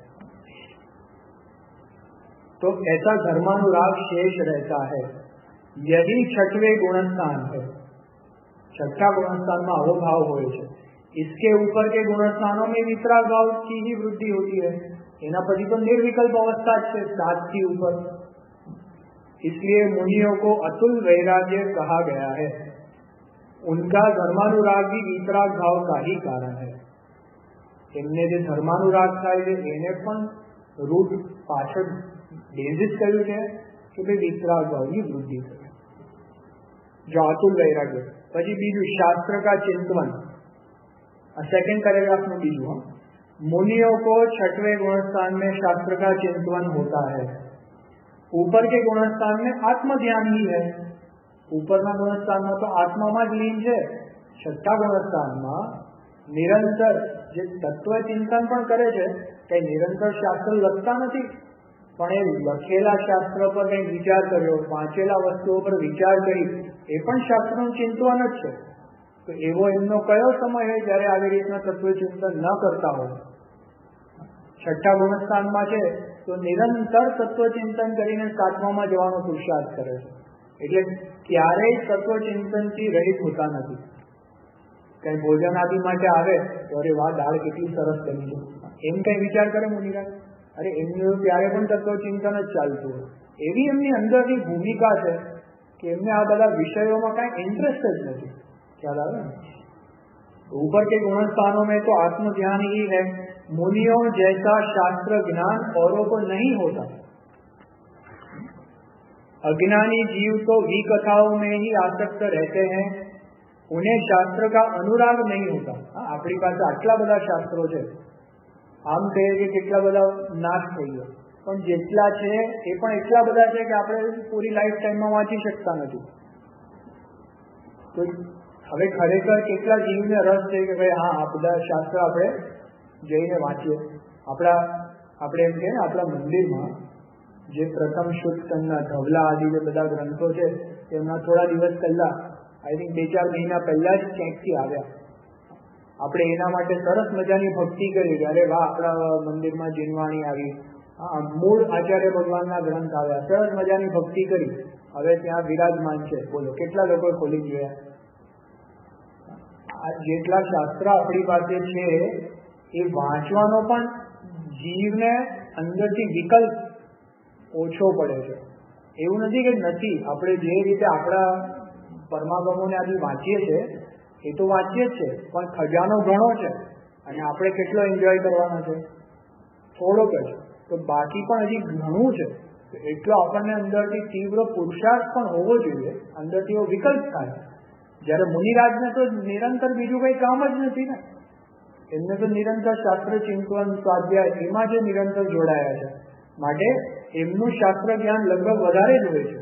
तो ऐसा धर्मानुराग शेष रहता है यदि छठवें गुणस्थान है. छठा गुणस्थान में आवो भाव होए छे. इसके ऊपर के गुणस्थानों में वितराग भाव की ही वृद्धि होती है. एना पछी तो निर्विकल्प अवस्था है 7 की ऊपर. इसलिए मुनियों को अतुल वैराग्य कहा गया है. उनका धर्मानुराग भी वितराग भाव का ही कारण है. એમને જે ધર્માનુરાગ થાય છે એને પણ રૂટ પાછળ બેઝિસ કર્યું છે કે ભાઈ વિતરાગ ભાવની વૃદ્ધિ કરે. જો અતુલ વૈરાગ્ય. પછી બીજું શાસ્ત્ર का चिंतन, सेकंड पैराग्राफ में बीजू, मुनियों को छठवें गुणस्थान में शास्त्र का चिंतन होता है. ऊपर के गुणस्थान में आत्म ध्यान ही है. ऊपरना गुणस्थान में तो आत्मा में જ લીન છે. છઠ્ઠા ગુણસ્થાનમાં નિરંતર જે તત્વ ચિંતન પણ કરે છે, કઈ નિરંતર શાસ્ત્ર લખતા નથી, પણ એ લખેલા શાસ્ત્ર પર કંઈક વિચાર કર્યો, વાંચેલા વસ્તુઓ પર વિચાર કરી, એ પણ શાસ્ત્રનું ચિંતન જ છે. તો એવો એમનો કયો સમય હોય જ્યારે આવી રીતના તત્વ ચિંતન ન કરતા હોય? છઠ્ઠા ગુણસ્થાનમાં છે તો નિરંતર તત્વ ચિંતન કરીને સાતમામાં જવાનો પુરુષાર્થ કરે છે. એટલે ક્યારેય તત્વ ચિંતનથી રહિત હોતા નથી. કઈ ભોજન આદિ માટે આવે તો અરે વાહ દાળ કેટલી સરસ બની છે, એમ કઈ વિચાર કરે મુનિરાજ? અરે એમનું ત્યારે પણ તત્વ ચિંતન જ ચાલતું હોય. એવી એમની અંદરની ભૂમિકા છે કે એમને આ બધા વિષયોમાં કાંઈ ઇન્ટરેસ્ટ જ નથી. ખ્યાલ આવે ને? ऊपर के गुणस्थानों में तो आत्म ध्यान ही है. मुनियों जैसा शास्त्र ज्ञान औरों को नहीं होता. अज्ञानी जीव तो विकथाओं में ही आसक्त रहते हैं, उन्हें शास्त्र का अनुराग नहीं होता. આપણી પાસે આટલા બધા શાસ્ત્રો છે, આમ કહીએ કે કેટલા બધા નાશ થઈ ગયો, પણ જેટલા છે એ પણ એટલા બધા છે કે આપણે પૂરી લાઈફ ટાઈમમાં વાંચી શકતા નથી. તો હવે ખરેખર કેટલા જીવને રસ છે કે ભાઈ હા આ બધા શાસ્ત્ર આપણે જઈને વાંચીએ. આપણે એમ કહીએ ને આપણા મંદિરમાં જે પ્રથમ શુદ્ધના ધવલા આદિ જે બધા ગ્રંથો છે તેમના થોડા દિવસ પહેલા, આઈ થિંક 2-4 મહિના પહેલા જ ક્યાંકથી આવ્યા. આપણે એના માટે સરસ મજાની ભક્તિ કરી કે અરે વાહ, આપણા મંદિરમાં જીનવાણી આવી, મૂળ આચાર્ય ભગવાનના ગ્રંથ આવ્યા, સરસ મજાની ભક્તિ કરી. હવે ત્યાં વિરાજમાન છે. બોલો કેટલા લોકો ખોલી જોયા? આ જેટલા શાસ્ત્ર આપણી પાસે છે એ વાંચવાનો પણ જીવને અંદરથી વિકલ્પ ઓછો પડે છે. એવું નથી કે નથી, આપણે જે રીતે આપણા પરમાગમોને આજે વાંચીએ છીએ એ તો વાંચીએ જ છે, પણ ખજાનો ઘણો છે અને આપણે કેટલો એન્જોય કરવાનો છે? થોડોક જ. તો બાકી પણ હજી ઘણું છે. એટલો આપણને અંદરથી તીવ્ર પુરુષાર્થ પણ હોવો જોઈએ, અંદરથી એવો વિકલ્પ થાય. જ્યારે મુનિરાજને તો નિરંતર બીજું કંઈ કામ જ નથી ને, એમને તો નિરંતર શાસ્ત્ર ચિંતન સ્વાધ્યાય એમાં જે નિરંતર જોડાયા છે, માટે એમનું શાસ્ત્ર જ્ઞાન લગભગ વધારે જ હોય છે.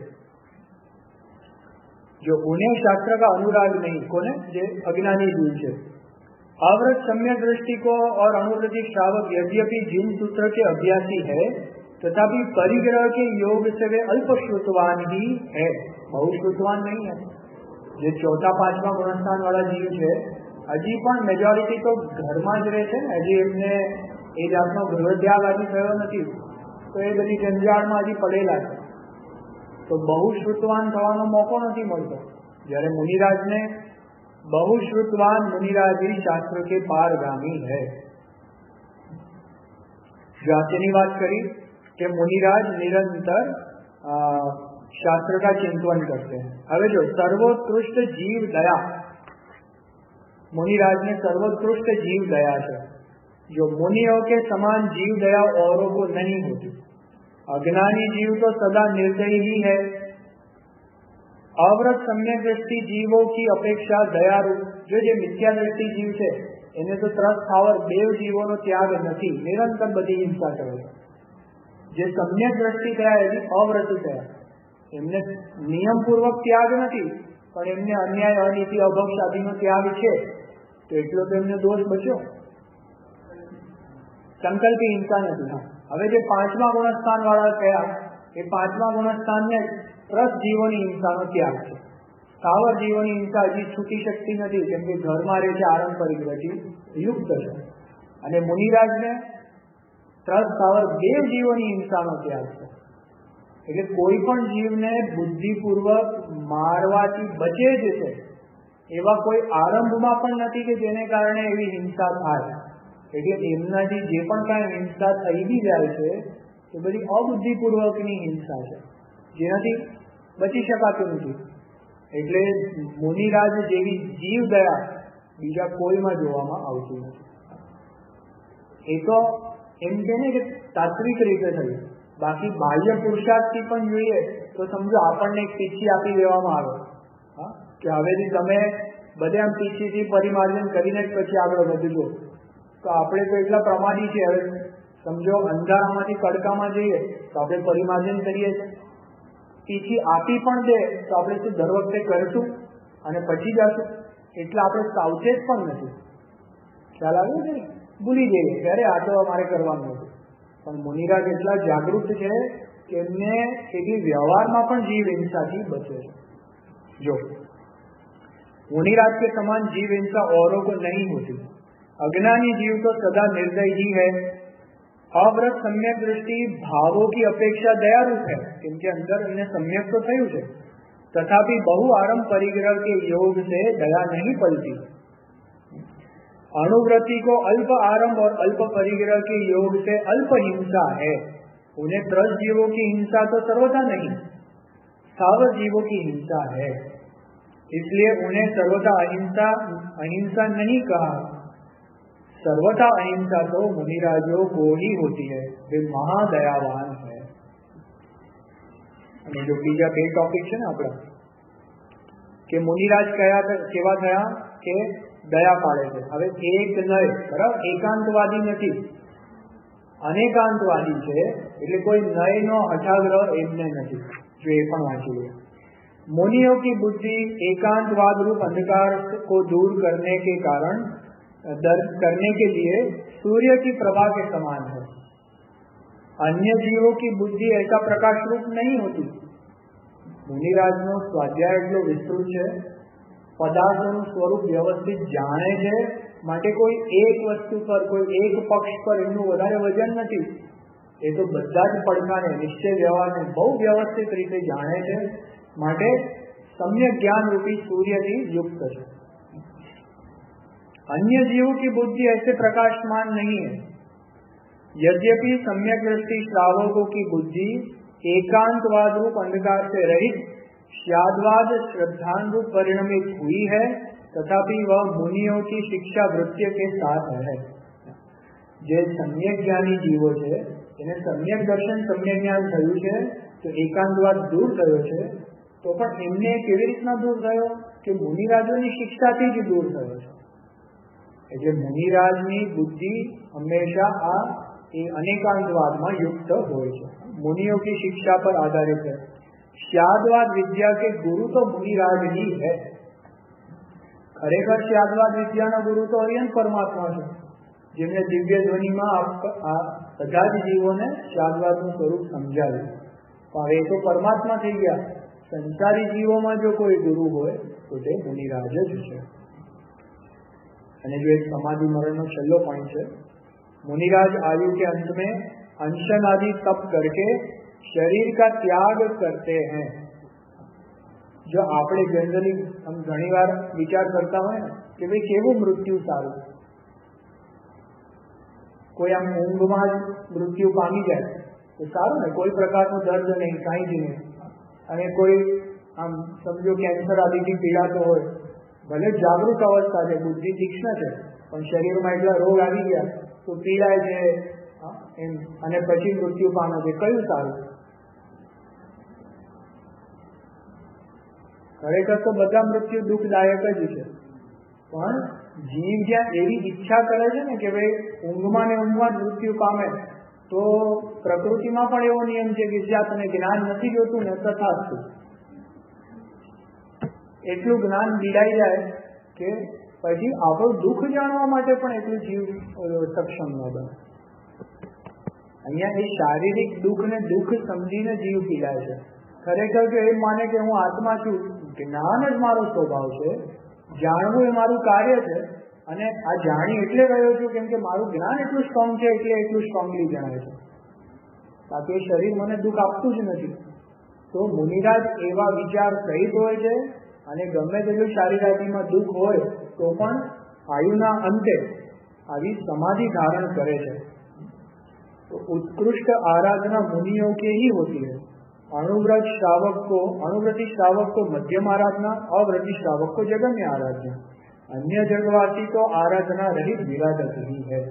जो उन्हें शास्त्र का अनुराग नहीं, कोने जे अज्ञानी जीव છે. अवृत सम्यक दृष्टि को और अनुवृत्ति श्रावक यद्यपि जिन सूत्र के अभ्यासी है तथापि परिग्रह के योग से वे अल्प श्रुतवान ही है, बहु श्रुतवान नहीं है. જે 4-5મા ગુણસ્થાન વાળા જીવ છે હજી પણ મેજોરિટી તો ઘરમાં જ રહે છે ને, હજી એમને એ જાતનો ગૃહત્યાગ હજી થયો નથી, તો એ બધી જંજાળમાં હજી પડેલા છે. તો બહુ શ્રુતવાન થવાનો મોકો નથી મળતો. જ્યારે મુનિરાજને બહુ શ્રુતવાન મુનિરાજ શાસ્ત્ર કે પારગામી है. જાતિની વાત કરી કે મુનિરાજ નિરંતર शास्त्र का चिंतन करते हैं. હવે જો સર્વોત્કૃષ્ટ જીવ દયા, मुनिराज ने सर्वोत्कृष्ट जीव दया है. जो मुनियों के समान जीव दया औरों को नहीं होती. अज्ञानी जीव तो सदा निर्दयी ही है. अव्रत सम्यक दृष्टि जीवों की अपेक्षा दयारू, जो मिथ्या दृष्टि जीव है એને તો ત્રસ્ત થાવર દેવ જીવોનો ત્યાગ નથી, નિરંતર બધી હિંસા કરે છે. જે સમ્યક દ્રષ્ટિ થયા એની અવ્રત થયા, એમને નિયમપૂર્વક ત્યાગ નથી, પણ એમને અન્યાય અનીતિ અભક્ષ આદિનો ત્યાગ છે, તો એટલો તો એમને દોષ બચ્યો. સંકલ્પી હિંસા નથી. હવે જે 5મા ગુણસ્થાન વાળા કયા, એ 5મા ગુણસ્થાનને ત્રસ્ત જીવોની હિંસાનો ત્યાગ છે. સ્થાવર જીવોની હિંસા હજી છૂટી શકતી નથી, કેમ કે ઘરમાં રહે છે, આરંભ પરિગ્રહથી યુક્ત છે. અને મુનિરાજને ત્રસ્ત સ્થાવર દેવ જીવોની હિંસાનો ત્યાગ છે. એટલે કોઈ પણ જીવને બુદ્ધિપૂર્વક મારવાથી બચે જ છે, એવા કોઈ આરંભમાં પણ નથી કે જેને કારણે એવી હિંસા થાય. એટલે એમનાથી જે પણ કાંઈ હિંસા થઈ બી જાય છે એ બધી અબુદ્ધિપૂર્વકની હિંસા છે, જેનાથી બચી શકાતું નથી. એટલે મુનિરાજ જેવી જીવ દયા બીજા કોઈમાં જોવામાં આવતી નથી. એ તો એમ કે ને કે તાત્વિક રીતે થયું. બાકી બાહ્ય પુરુષાર્થથી પણ જોઈએ તો સમજો આપણને એક પીછી આપી દેવામાં આવે કે હવેથી તમે બધે આમ પીછીથી પરિમાર્જન કરીને જ પછી આગળ વધજો, તો આપણે તો એટલા પ્રમાદી છે. હવે સમજો અંધારામાંથી તડકામાં જઈએ તો આપણે પરિમાર્જન કરીએ છીએ, પીછી આપી પણ દે તો આપણે શું દર વખતે કરશું અને પછી જશું? એટલે આપણે સાવચેત પણ નથી. ખ્યાલ આવ્યો છે ને? ભૂલી જઈએ કે અરે આ તો અમારે કરવાનું હતું. પણ મુનિરાજ એટલા જાગૃત છે કે એમને એટલી વ્યવહારમાં પણ જીવ હિંસાથી બચે છે. જો मुनिराज के समान जीव हिंसा औरों को नहीं होती. अज्ञानी जीव तो सदा निर्दयी ही है. अव्रत सम्यक दृष्टि भावों की अपेक्षा दयारूप है, इनके अंदर इन्हें सम्यक तो थયું છે, तथापि बहु आरंभ परिग्रह के योग से दया नहीं पलती. अनुवृत्ति को अल्प आरंभ और अल्प परिग्रह के योग से अल्प हिंसा है. उन्हें त्रस्त जीवों की हिंसा तो सर्वथा नहीं, स्थावर जीवों की हिंसा है. इसलिए उन्हें सर्वथा अहिंसा नहीं कहा. सर्वथा अहिंसा तो मुनिराजों को ही होती है, वे महादयावान है. અને જો બીજા બે ટોપિક છે ને આપણા કે મુનિરાજ કેવા થયા કે દયા પાડે છે. હવે એક નય બરાબર, એકાંતવાદી નથી, અનેકાંતવાદી છે. એટલે કોઈ નયનો હઠાગ્રહ એમને નથી. જો એ પણ વાંચી લે. मुनियों की बुद्धि एकांतवाद रूप अंधकार को दूर करने के लिए सूर्य की प्रभा के समान है. अन्य जीवों की बुद्धि ऐसा प्रकाश रूप नहीं होती। मुनिराजનો સ્વાધ્યાય એટલો વિસ્તૃત છે, પદાર્થોનું સ્વરૂપ વ્યવસ્થિત જાણે છે, માટે કોઈ એક વસ્તુ પર, કોઈ એક પક્ષ પર એમનું વધારે વજન નથી. એ તો બધા જ પડખાને, નિશ્ચય વ્યવહારને બહુ વ્યવસ્થિત રીતે જાણે છે, માટે सम्यक ज्ञान रूपी सूर्य की युक्त है। अन्य जीवों की बुद्धि ऐसे प्रकाशमान नहीं है। यद्यपि सम्यक दृष्टि श्रावकों की बुद्धि एकांतवाद रूप अंधकार से रहित श्यादवाद श्रद्धानुरूप परिणमित हुई है, तथापि वह मुनियों की शिक्षा वृत्ति के साथ है। जे सम्यक ज्ञानी जीवो है, એને सम्यक दर्शन सम्यक ज्ञान થયું છે, તો એકાંતવાદ દૂર થયો છે, તો પણ એમને કેવી રીતના દૂર થયો કે મુનિરાજોની શિક્ષાથી જ દૂર થયો છે. એટલે મુનિરાજની બુદ્ધિ હંમેશા આ અનેકાંતવાદમાં યુક્ત હોય છે, मुनियों की शिक्षा पर आधारित है। श्यादवाद विद्या के गुरु तो मुनिराज ही है। खरेखर श्यादवाद विद्याना गुरु तो अरिहंत परमात्मा है, જેમને દિવ્ય ધ્વનિમાં આ બધા જ જીવોને શ્યાદવાદનું સ્વરૂપ સમજાવ્યું. પણ એ તો પરમાત્મા થઈ ગયા. संसारी जीवों में जो कोई गुरु होय तो ते मुनिराज ज छे। जो एक समाधि मरण छेल्लो पॉइंट है, मुनिराज आयु के अंत में अनशन आदि तप करके शरीर का त्याग करते हैं। जो आपणे जनरली हम घणी वार विचार करता होय कि भाई केवुं मृत्यु सारू, कोई आम ऊंघमां ज मृत्यु पामी जाए तो सारू ने, कोई प्रकारनो दर्द नहीं, काई ज नहीं। અને કોઈ આમ સમજો કેન્સર આદિથી પીડાતો હોય, ભલે જાગૃત અવસ્થા છે, બુદ્ધિ તીક્ષ્ણ છે, પણ શરીરમાં એટલા રોગ આવી ગયા તો પીડાય છે એમ, અને પછી મૃત્યુ પામે છે, કયું સારું? ખરેખર તો બધા મૃત્યુ દુઃખદાયક જ છે, પણ જીવ જ્યાં એવી ઈચ્છા કરે છે ને કે ભાઈ ઊંઘમાં ને ઊંઘમાં જ મૃત્યુ પામે, તો પ્રકૃતિમાં પણ એવો નિયમ છે કે જ્યાં તને જ્ઞાન નથી જોતું ને તથાસ્તુ, એટલું જ્ઞાન બીડાઈ જાય કે પછી આપણું દુઃખ જાણવા માટે પણ એટલું જીવ સક્ષમ ન બને. અહીંયા એ શારીરિક દુઃખ ને દુઃખ સમજીને જીવ પીડાય છે. ખરેખર જો એમ માને કે હું આત્મા છું, જ્ઞાન જ મારો સ્વભાવ છે, જાણવું એ મારું કાર્ય છે, અને આ જાણી એટલે રહ્યો છું કેમ કે મારું જ્ઞાન એટલું સ્ટ્રોંગ છે, એટલે એટલું સ્ટ્રોંગલી જણાય છે, બાકી એ શરીર મને દુઃખ આપતું જ નથી. તો મુનિરાજ એવા વિચાર સહિત હોય છે, અને ગમે તેટલું શારીરાતીમાં દુઃખ હોય તો પણ આયુના અંતે આવી સમાધિ धारण करे છે. तो उत्कृष्ट आराधना मुनियों के ही होती है। अनुव्रति श्रावक को मध्यम आराधना, अव्रति श्रावक को जगन्य आराधना, अन्य जगवासी तो आराधना रहित विराजत ही है।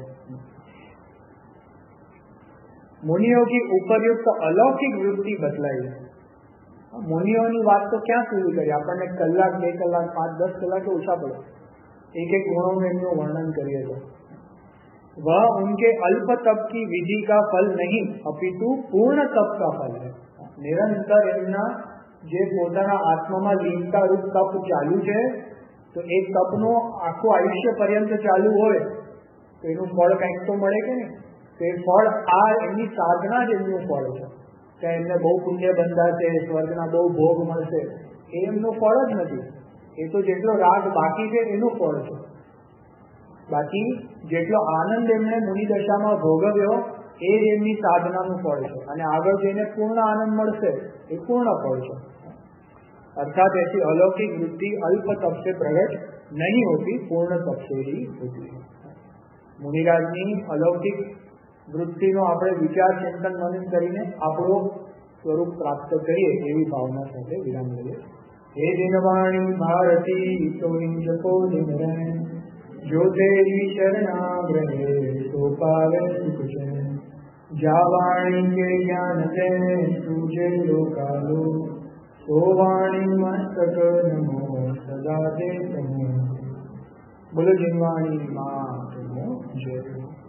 मुनियों की उपयुक्त अलौकिक वृत्ति बतलाई। मुनियों बात तो क्या शुरू करिए, अपन कलाक 2 कलाक 5-10 कलाक ओछा पड़े, एक एक गुणों में इनका वर्णन करिए तो वह उनके अल्प तप की विधि का फल नहीं, अपितु पूर्ण तप का फल है। निरंतर एमना जे पोताना आत्मा लीनता रूप तप चालू है, तो एक तपनो आखो आयुष्य पर्यंत चालू होय तो एनु फल कंईक तो मळे के नहीं, तो ए फल आ एमनी साधना ज एमनुं फल छे। के एमने बहु पुण्य बंधाशे, स्वर्गना बहु भोग मळशे, ए एमनुं फल ज नथी। ए तो जेटलो राग बाकी छे एनुं फल छे। बाकी जेटलो आनंद एमणे मुनि दशामां भोगव्यो ए ज एमनी साधनानुं फल छे, अने आगळ जईने पूर्ण आनंद मळशे ए पूर्ण फल छे। अर्थात ऐसी अलौकिक वृत्ति अल्प तप से प्रकट नहीं होती, पूर्ण तप से ही होती है। मुनिराजनी अलौकिक वृत्तिनो આપણે વિચાર ચિંતન મનન કરીને આપણો સ્વરૂપ પ્રાપ્ત કરીએ એવી ભાવના સાથે વિરામ લઈએ। હે દિનવાણી ભારતી તો જપો દિનરણ, जो तेरी शरणागृहे तो पावे सुख चैन, जावाणी के ज्ञान दे सूझे लोकालो, तो वाणी मस्तक नमो सदा दे तमो। बोलो जिनवाणी माँ जय।